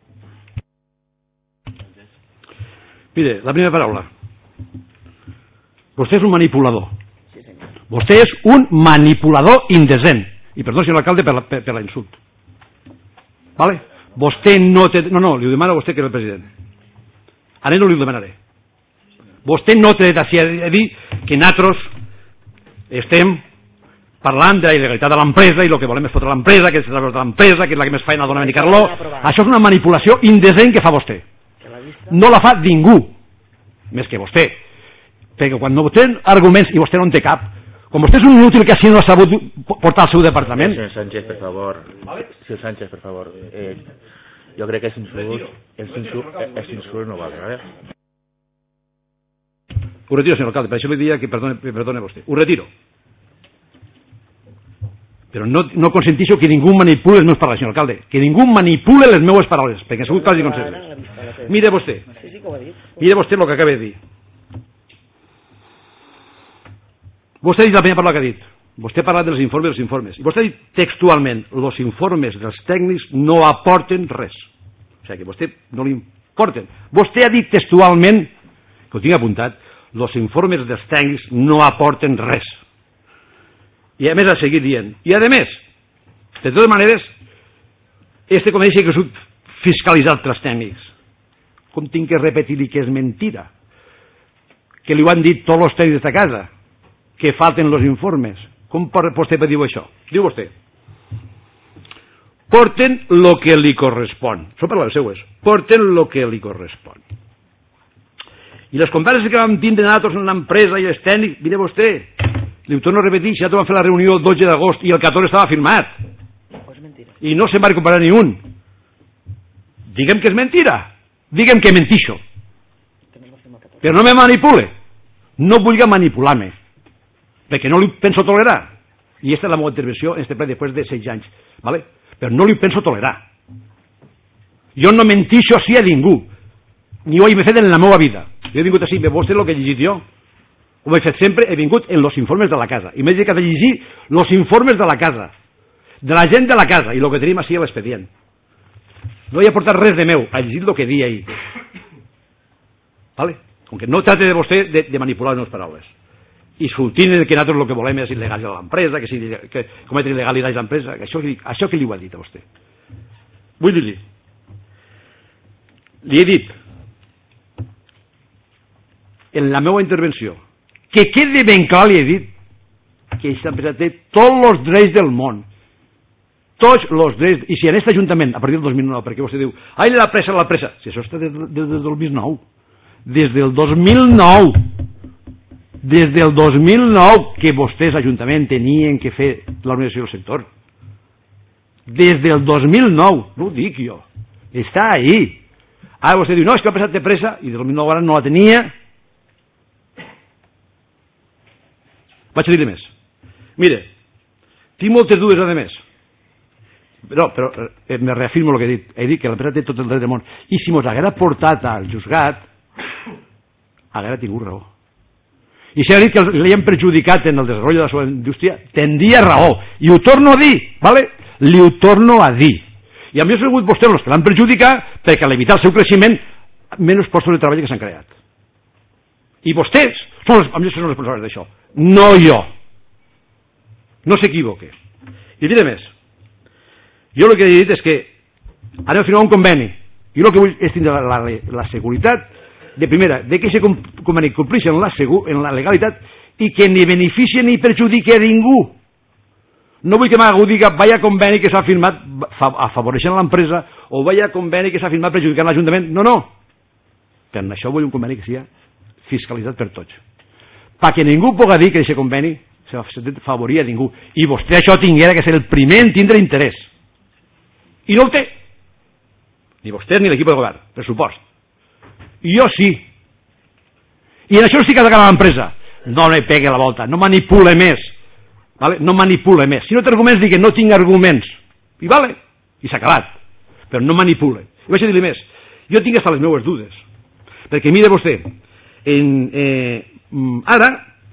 Mire, la primera paraula. Vostè és un manipulador. Vostè és un manipulador indecent. I perdó, senyor alcalde, per, la, per, per l'insult. Vale? Vostè no té... No, no, li ho demano a vostè que és el president. Ara no li ho demanaré. Vostè no té d'ací a dir que nosaltres estem parlant de la il·legalitat de l'empresa i el que volem és fotre l'empresa, que és la de l'empresa, que és la que més feina dona Benicarló. Això és una manipulació indecent que fa vostè. No la fa ningú, més que vostè. Perquè quan no té arguments i vostè no en té cap, com vostè és un inútil que així no ha sabut portar al seu departament... Senyor Sánchez, per favor. Senyor Sánchez, per favor. Eh, jo crec que els insults, els insults, els insults no valen, ¿vale? Ho retiro, senyor alcalde, per això li diria que perdone, perdone vostè. Ho retiro. Però no, no consentixo que ningú manipule les meves paraules, senyor alcalde. Que ningú manipule les meves paraules, perquè ha sigut quasi conseqüents. Mire vostè. Mire vostè el que acaba de dir. Vostè ha dit la primera paraula que ha dit. Vostè ha parlat dels informes dels informes. I vostè ha dit textualment, els informes dels tècnics no aporten res. O sigui que vostè no li importen. Vostè ha dit textualment, que ho tinc apuntat, els informes dels tècnics no aporten res. I a més ha seguit dient. I a més, de totes maneres, este coneix que és fiscalitzat pels tècnics. Com tinc que repetir-li que és mentira? Que li ho han dit tots els tècnics de casa? Que falten els informes. Com vostè diu això? Diu vostè. Porten el que li correspon. Són paraules seues. Porten el que li correspon. I les converses que vam tindre nosaltres en l'empresa i els tècnics, mire vostè, li ho torno a repetir, si ja vam fer la reunió el dotze d'agost i el catorze estava firmat. I no se'n va recuperar ni un. Diguem que és mentira. Diguem que mentixo. Però no me manipule. No vulgui manipular-me. Perquè no li penso tolerar. I aquesta és la meva intervenció en este ple després de sis anys. ¿Vale? Però no li penso tolerar. Jo no mentixo així a ningú. Ni ho he fet en la meva vida. Jo he vingut així, vostè el que he llegit jo. Ho he fet sempre, he vingut en els informes de la casa. I m'he dedicat a llegir els informes de la casa. De la gent de la casa. I el que tenim així a l'expedient. No he aportat res de meu. A llegir el que dia ahir. ¿Vale? Com que no trate de vostè de, de manipular les meves paraules. I sortint que nosaltres el que volem és il·legal a l'empresa, que, si, que cometre il·legalitat a l'empresa, això, això que li ho ha dit a vostè. Vull dir-li, li he dit, en la meva intervenció, que quedi ben clar, li he dit, que aquesta empresa té tots els drets del món, tots els drets, i si en aquest Ajuntament, a partir del dos mil nou, perquè vostè diu, ai, la pressa, la pressa, si això està des, des, des del dos mil nou, des del dos mil nou, des del dos mil nou que vostès, Ajuntament, tenien que fer l'organització del sector. Des del dos mil nou, no ho dic jo, està ahí. Ara vostè diu, no, és que la pressa té pressa, i del dos mil nou ara no la tenia. Vaig a dir-li més. Mire, tinc moltes dues a més. No, però eh, me reafirmo el que he dit. He dit que l'empresa té tot el dret del món. I si mos haguera portat al juzgat, haguera tingut raó. I si ha dit que li han perjudicat en el desenvolupament de la seva indústria, tindria raó. I ho torno a dir, ¿vale? Li ho torno a dir. I a mi ha sigut vostès els que l'han perjudicat perquè al evitar el seu creixement menys postos de treball que s'han creat. I vostès són els, a mi són els responsables d'això. No jo. No s'equivoque. I diré més. Jo el que he dit és que anem a firmar un conveni. Jo el que vull és tindre la, la, la seguretat de primera, de que aquest conveni compleixi en la, en la legalitat i que ni beneficie ni perjudique a ningú. No vull que m'algú diga vaya conveni que s'ha firmat afavoreixent l'empresa o vaya conveni que s'ha firmat perjudicant l'Ajuntament. No, no. Per això vull un conveni que sigui fiscalitzat per tots. Perquè ningú pugui dir que aquest conveni favoria a ningú. I vostè això tinguera que ser el primer en tindre interès. I no el té. Ni vostè ni l'equip de govern, per supost. I jo sí. I en això estic atacant a l'empresa. No me pegue la volta, no manipule més. Vale? No manipule més. Si no té arguments, digui no tinc arguments. I vale, i s'ha acabat. Però no manipule. I vaig a dir-li més. Jo tinc hasta les meves dudes. Perquè mire vostè, en, eh, ara,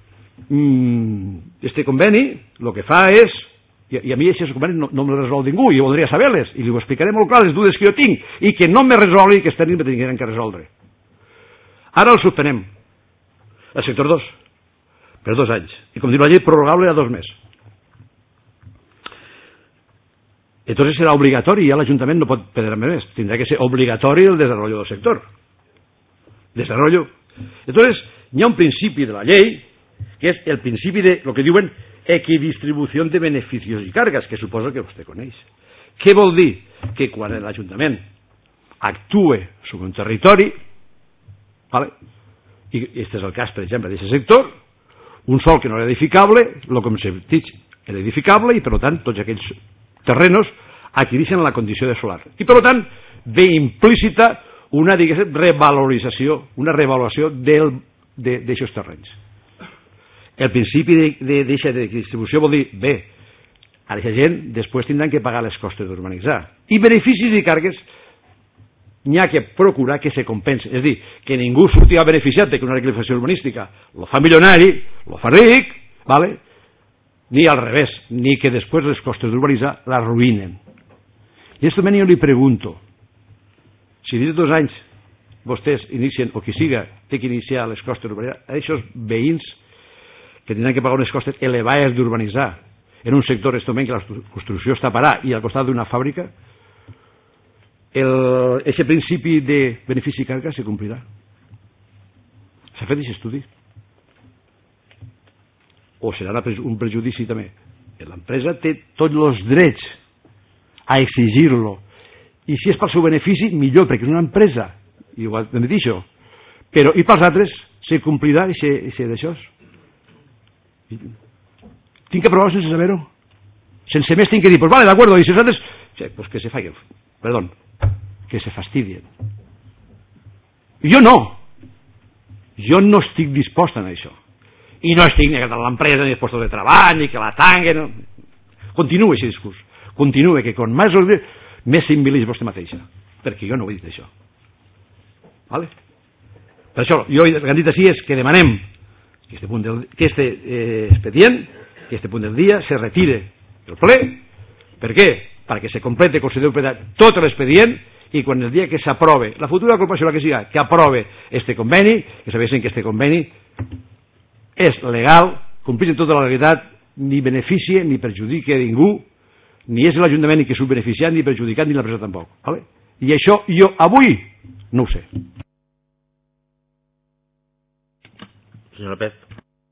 este conveni, el que fa és, i, i a mi aquest conveni no, no me resol ningú, i jo voldria saber-les, i li ho explicaré molt clar, les dudes que jo tinc, i que no me resolgui i que estan me tingueren que resoldre. Ara el suspenem. El sector dos. Per dos anys. I com diu la llei, prorrogable a dos més. Entonces serà obligatori, ja l'Ajuntament no pot perdre més. Tindrà que ser obligatori el desenvolupament del sector. Desarrollo. Entonces, hi ha un principi de la llei, que és el principi de lo que diuen equidistribució de beneficis i càrregues, que suposo que vostè coneix. Què vol dir? Que quan l'Ajuntament actue sobre un territori, vale? I aquest és el cas, per exemple, d'aquest sector, un sòl que no era edificable, el converteix era edificable i, per tant, tots aquells terrenos adquireixen la condició de solar. I, per tant, ve implícita una, diguéssim, revalorització, una revaluació d'aquests terrenys. El principi d'aquesta de, de, de distribució vol dir, bé, a aquesta gent després tindran que pagar les costes d'urbanitzar. I beneficis i càrregues n'hi ha que procurar que se compensi. És a dir, que ningú surti a beneficiat de que una reclamació urbanística lo fa milionari, lo fa ric, ¿vale? Ni al revés, ni que després les costes d'urbanitzar l'arruïnen. I això també jo li pregunto, si dins de dos anys vostès inicien, o qui siga, té que iniciar les costes d'urbanitzar, a aquests veïns que tindran que pagar unes costes elevades d'urbanitzar en un sector estament que la construcció està parada i al costat d'una fàbrica, aquest principi de benefici i càrrega se complirà. S'ha fet aquest estudi? O serà un prejudici també? L'empresa té tots els drets a exigir-lo. I si és pel seu benefici, millor, perquè és una empresa. I ho hem dit això. Però, i pels altres, se complirà i se d'això. Tinc que provar sense saber-ho. Sense més tinc que dir, pues vale, d'acord, i si els altres... Pues que se facin, perdó, que se fastidien. Jo no. Jo no estic dispost a això. I no estic negant a l'empresa, ni els postos de treball, ni que la tanguen. No. Continua aquest discurs. Continua, que quan més ordre, més s'invileix vostè mateixa. Perquè jo no ho he dit això. Vale? Per això, jo el que han dit així és que demanem que este, punt del, que este eh, expedient, que este punt del dia se retire del ple. Per què? Perquè se complete, considero tot l'expedient i quan el dia que s'aprove, la futura corporació, la que siga, que aprove este conveni, que sabessin que este conveni és legal, compleix tota la legalitat, ni beneficia ni perjudica a ningú, ni és l'Ajuntament ni que és subbeneficiat, ni perjudicat, ni l'empresa tampoc. Vale? I això jo avui no ho sé. Senyor López.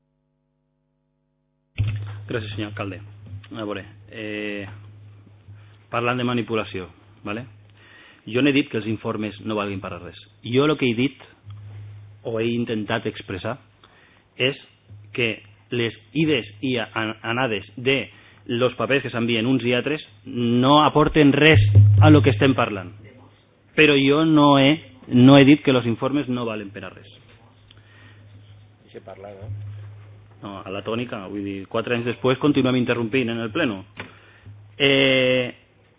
Gràcies, senyor alcalde. A veure, eh, parlant de manipulació, ¿vale? Jo no he dit que els informes no valguin per a res. Jo el que he dit, o he intentat expressar, és que les ides i anades de los papers que s'envien uns i altres no aporten res a lo que estem parlant. Però jo no he, no he dit que los informes no valen per a res. Deixa parlar, no? No, a la tònica, vull dir, quatre anys després continuem interrompint en el pleno. Eh,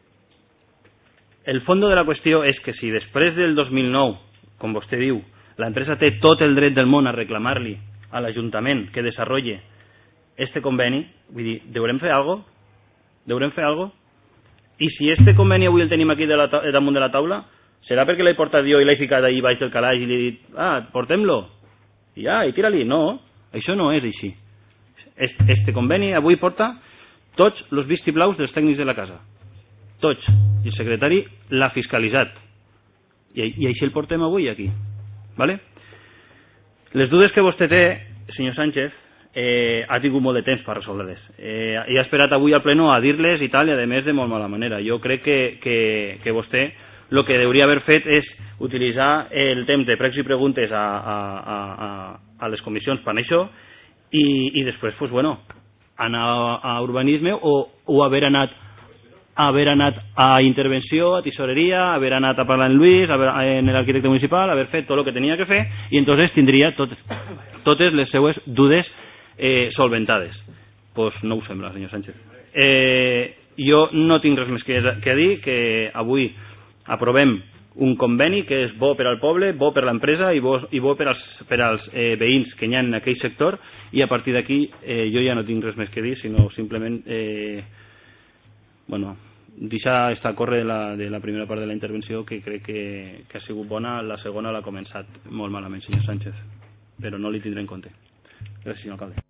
el fondo de la qüestió és que si després del dos mil nou, com vostè diu, l'empresa té tot el dret del món a reclamar-li a l'Ajuntament que desenvolupi este conveni, vull dir, deurem fer alguna cosa? Deurem fer alguna cosa? I si este conveni avui el tenim aquí de la, damunt de la taula, serà perquè l'he portat jo i l'he ficat ahí baix del calaix i li he dit, ah, portem-lo, i ja, i tira-li. No, això no és així. Este, este conveni avui porta tots els vistiplaus dels tècnics de la casa. Tots. I el secretari l'ha fiscalitzat. I, i així el portem avui aquí. ¿Vale? Les dudes que vostè té, senyor Sánchez, eh, ha tingut molt de temps per resoldre-les. Eh, i ha esperat avui al pleno a dir-les i tal, i a més de molt mala manera. Jo crec que, que, que vostè el que hauria haver fet és utilitzar el temps de pregs i preguntes a, a, a, a les comissions per això i, i després, pues, bueno, anar a urbanisme o, o haver anat haver anat a intervenció, a tesoreria, haver anat a parlar amb Luis, haver, en l'arquitecte municipal, haver fet tot el que tenia que fer i entonces tindria tot, totes les seues dudes eh, solventades. Pues no ho sembla, senyor Sánchez. Eh, jo no tinc res més que, que dir, que avui aprovem un conveni que és bo per al poble, bo per l'empresa i bo, i bo per als, per als eh, veïns que hi ha en aquell sector i a partir d'aquí eh, jo ja no tinc res més que dir, sinó simplement eh, bueno, deixar estar a córrer de la, de la primera part de la intervenció que crec que, que ha sigut bona, la segona l'ha començat molt malament, senyor Sánchez, però no li tindré en compte. Gràcies, senyor alcalde.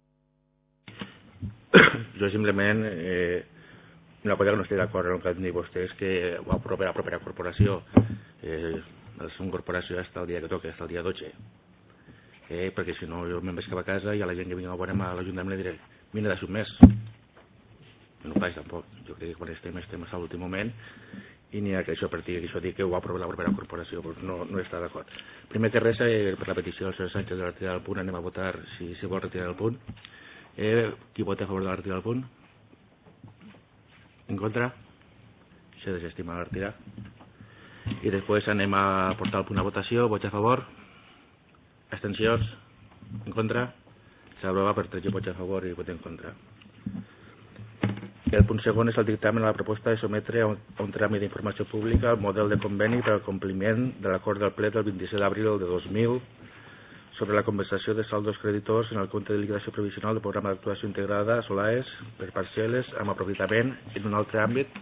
Jo simplement eh, una cosa que no estic d'acord amb el que han dit vostès, que la propera, la propera corporació eh, la segona corporació està el dia que toca, està el dia dotze, eh, perquè si no jo me'n vaig cap a casa i a la gent que vinga a veure a l'Ajuntament li diré vine d'això un mes. No faig tampoc, jo crec que quan estem estem a l'últim moment i n'hi ha que això a partir que això dir que ho ha aprovat la propera corporació, doncs no, no està d'acord. Primer que res, eh, per la petició del senyor Sánchez de la retirada del punt, anem a votar si, si vol retirar el punt. Eh, qui vota a favor de la retirada del punt? En contra? Això desestima la retirada. I després anem a portar el punt a votació, vots a favor? Abstencions? En contra? S'aprova per tretze vots a favor i vot en contra. El punt segon és el dictamen a la proposta de sometre a un, a un tràmit d'informació pública el model de conveni per al compliment de l'acord del ple del vint-i-set d'abril de dos mil sobre la compensació de saldos creditors en el compte de liquidació provisional del programa d'actuació integrada SOLAES per parcel·les amb aprofitament en un altre àmbit.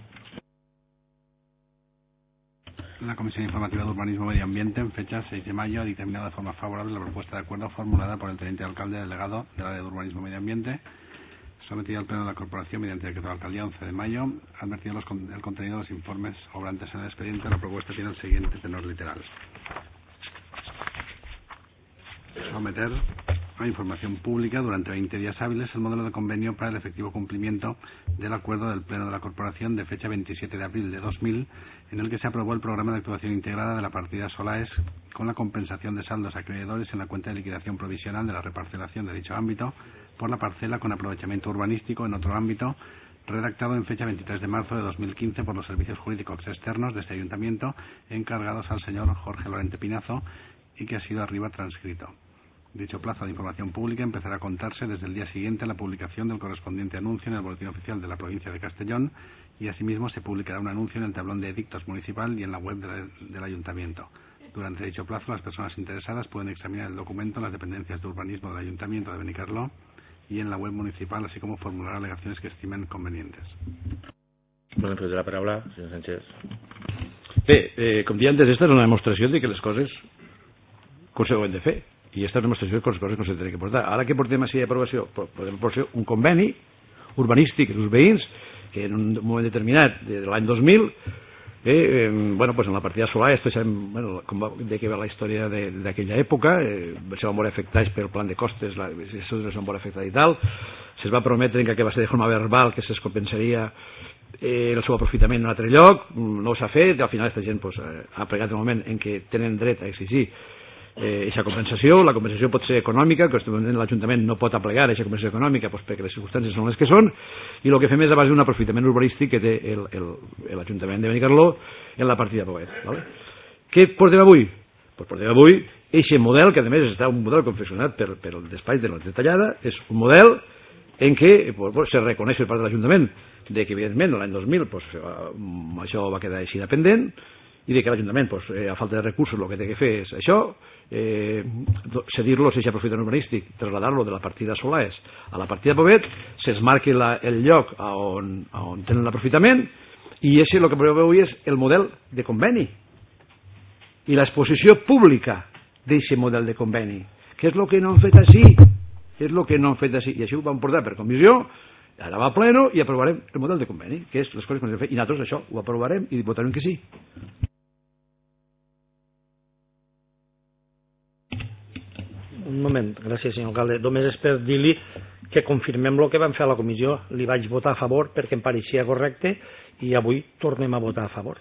La Comisión Informativa de Urbanismo y Medio Ambiente, en fecha seis de mayo, ha dictaminado de forma favorable la propuesta de acuerdo formulada por el teniente alcalde delegado del área de Urbanismo y Medio Ambiente, sometida al Pleno de la Corporación mediante decreto de alcaldía once de mayo, ha advertido los, el contenido de los informes obrantes en el expediente. La propuesta tiene el siguiente tenor literal. Someter a información pública durante veinte días hábiles el modelo de convenio para el efectivo cumplimiento del acuerdo del Pleno de la Corporación de fecha veintisiete de abril de dos mil, en el que se aprobó el programa de actuación integrada de la partida SOLAES con la compensación de saldos acreedores en la cuenta de liquidación provisional de la reparcelación de dicho ámbito por la parcela con aprovechamiento urbanístico en otro ámbito, redactado en fecha veintitrés de marzo de dos mil quince por los servicios jurídicos externos de este ayuntamiento encargados al señor Jorge Lorente Pinazo y que ha sido arriba transcrito. Dicho plazo de información pública empezará a contarse desde el día siguiente a la publicación del correspondiente anuncio en el Boletín Oficial de la Provincia de Castellón y asimismo se publicará un anuncio en el tablón de edictos municipal y en la web de la, del Ayuntamiento. Durante dicho plazo, las personas interesadas pueden examinar el documento en las dependencias de urbanismo del Ayuntamiento de Benicarló y en la web municipal, así como formular alegaciones que estimen convenientes. Bueno, pues de la paraula, senyor Sánchez. Bé, eh, com dia antes, esta és una demostració de que les coses com s'ho hem de fer. I aquesta és una demostració de que les coses no s'han de portar. Ara que portem així d'aprovació, podem aprovar un conveni urbanístic dels veïns que en un moment determinat de l'any dos mil eh, eh, bueno, pues en la partida solar esto sabem, bueno, com va, de què va la història d'aquella època, eh, se van veure afectats pel plan de costes, la, se van veure afectats i tal, se'ls va prometre que va ser de forma verbal que se'ls compensaria eh, el seu aprofitament en un altre lloc, no s'ha fet, i al final aquesta gent pues, eh, ha pregat el moment en què tenen dret a exigir aquesta eh, compensació. La compensació pot ser econòmica, que l'Ajuntament no pot aplegar aquesta compensació econòmica pues, perquè les circumstàncies són les que són, i el que fem és a base d'un aprofitament urbanístic que té l'Ajuntament de Benicarló en la partida Pobet. ¿Vale? Què portem avui? Pues portem avui aquest model, que a més està un model confeccionat per, per el despatx de la detallada, és un model en què pues, se reconeix per part de l'Ajuntament de que evidentment l'any dos mil pues, això va quedar així dependent, i de que l'Ajuntament pues, eh, a falta de recursos el que té que fer és això, eh, cedir-los aquest aprofitament urbanístic, traslladar-lo de la partida Solaes a la partida Pobet, se'ls marqui la, el lloc on, on tenen l'aprofitament, i això el que podeu avui és el model de conveni i l'exposició pública d'aquest model de conveni, que és el que no han fet així, és el que no han fet així, i això ho vam portar per comissió, ara va a pleno i aprovarem el model de conveni, que és les coses que hem de fer, i nosaltres això ho aprovarem i votarem que sí. Un moment, gràcies senyor alcalde. Només és per dir-li que confirmem el que vam fer a la comissió. Li vaig votar a favor perquè em pareixia correcte i avui tornem a votar a favor.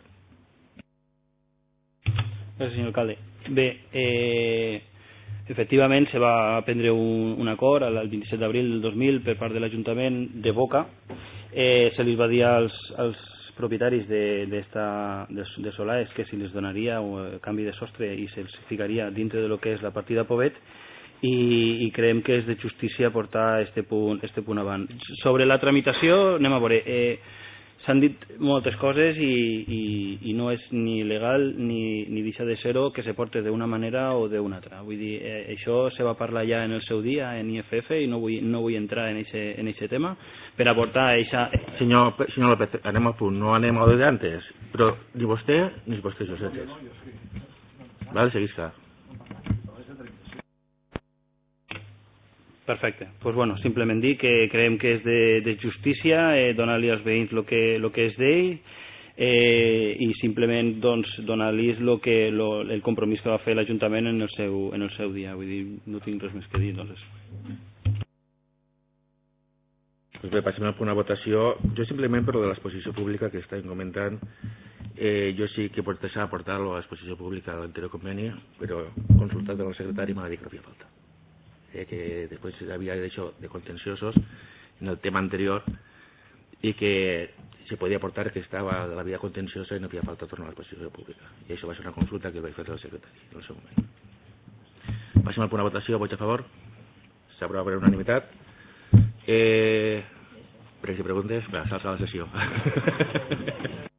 Gràcies senyor alcalde. Bé, eh, efectivament se va prendre un, un acord el vint-i-set d'abril del dos mil per part de l'Ajuntament de Boca. Eh, se li va dir als, als propietaris de, de, esta, de, de Solaes que si les donaria un canvi de sostre i se'ls ficaria dintre de lo que és la partida Pobet, i, i creiem que és de justícia portar este punt, este punt avant. Sobre la tramitació, anem a veure, eh, s'han dit moltes coses i, i, i no és ni legal ni, ni deixa de ser-ho que se porte d'una manera o d'una altra. Vull dir, eh, això se va parlar ja en el seu dia en I F F i no vull, no vull entrar en ese, en ese tema per aportar eixa... Senyor, senyor López, anem al punt, no anem al d'antes, però ni vostè ni vostè Josep. Vale, seguisca. Perfecte. Pues bueno, simplement dir que creiem que és de, de justícia eh, donar-li als veïns el que, lo que és d'ell eh, i simplement doncs, donar-los lo que, lo, el compromís que va fer l'Ajuntament en, el seu, en el seu dia. Vull dir, no tinc res més que dir. Doncs. Pues bé, passem a una votació. Jo simplement per de l'exposició pública que estan comentant, eh, jo sí que pot deixar aportar-lo a l'exposició pública a l'anterior conveni, però consultat amb el secretari m'ha dit que no feia falta. Eh, que después había hecho de contenciosos en el tema anterior y que se podía aportar que estaba la vía contenciosa y no hacía falta tornar a la exposición pública. Y eso va a ser una consulta que va a hacer el secretario en el seu moment. Passem al punt de votació. Vots a favor? S'aprova per unanimitat. Eh, per si preguntes, va, s'alça la sessió.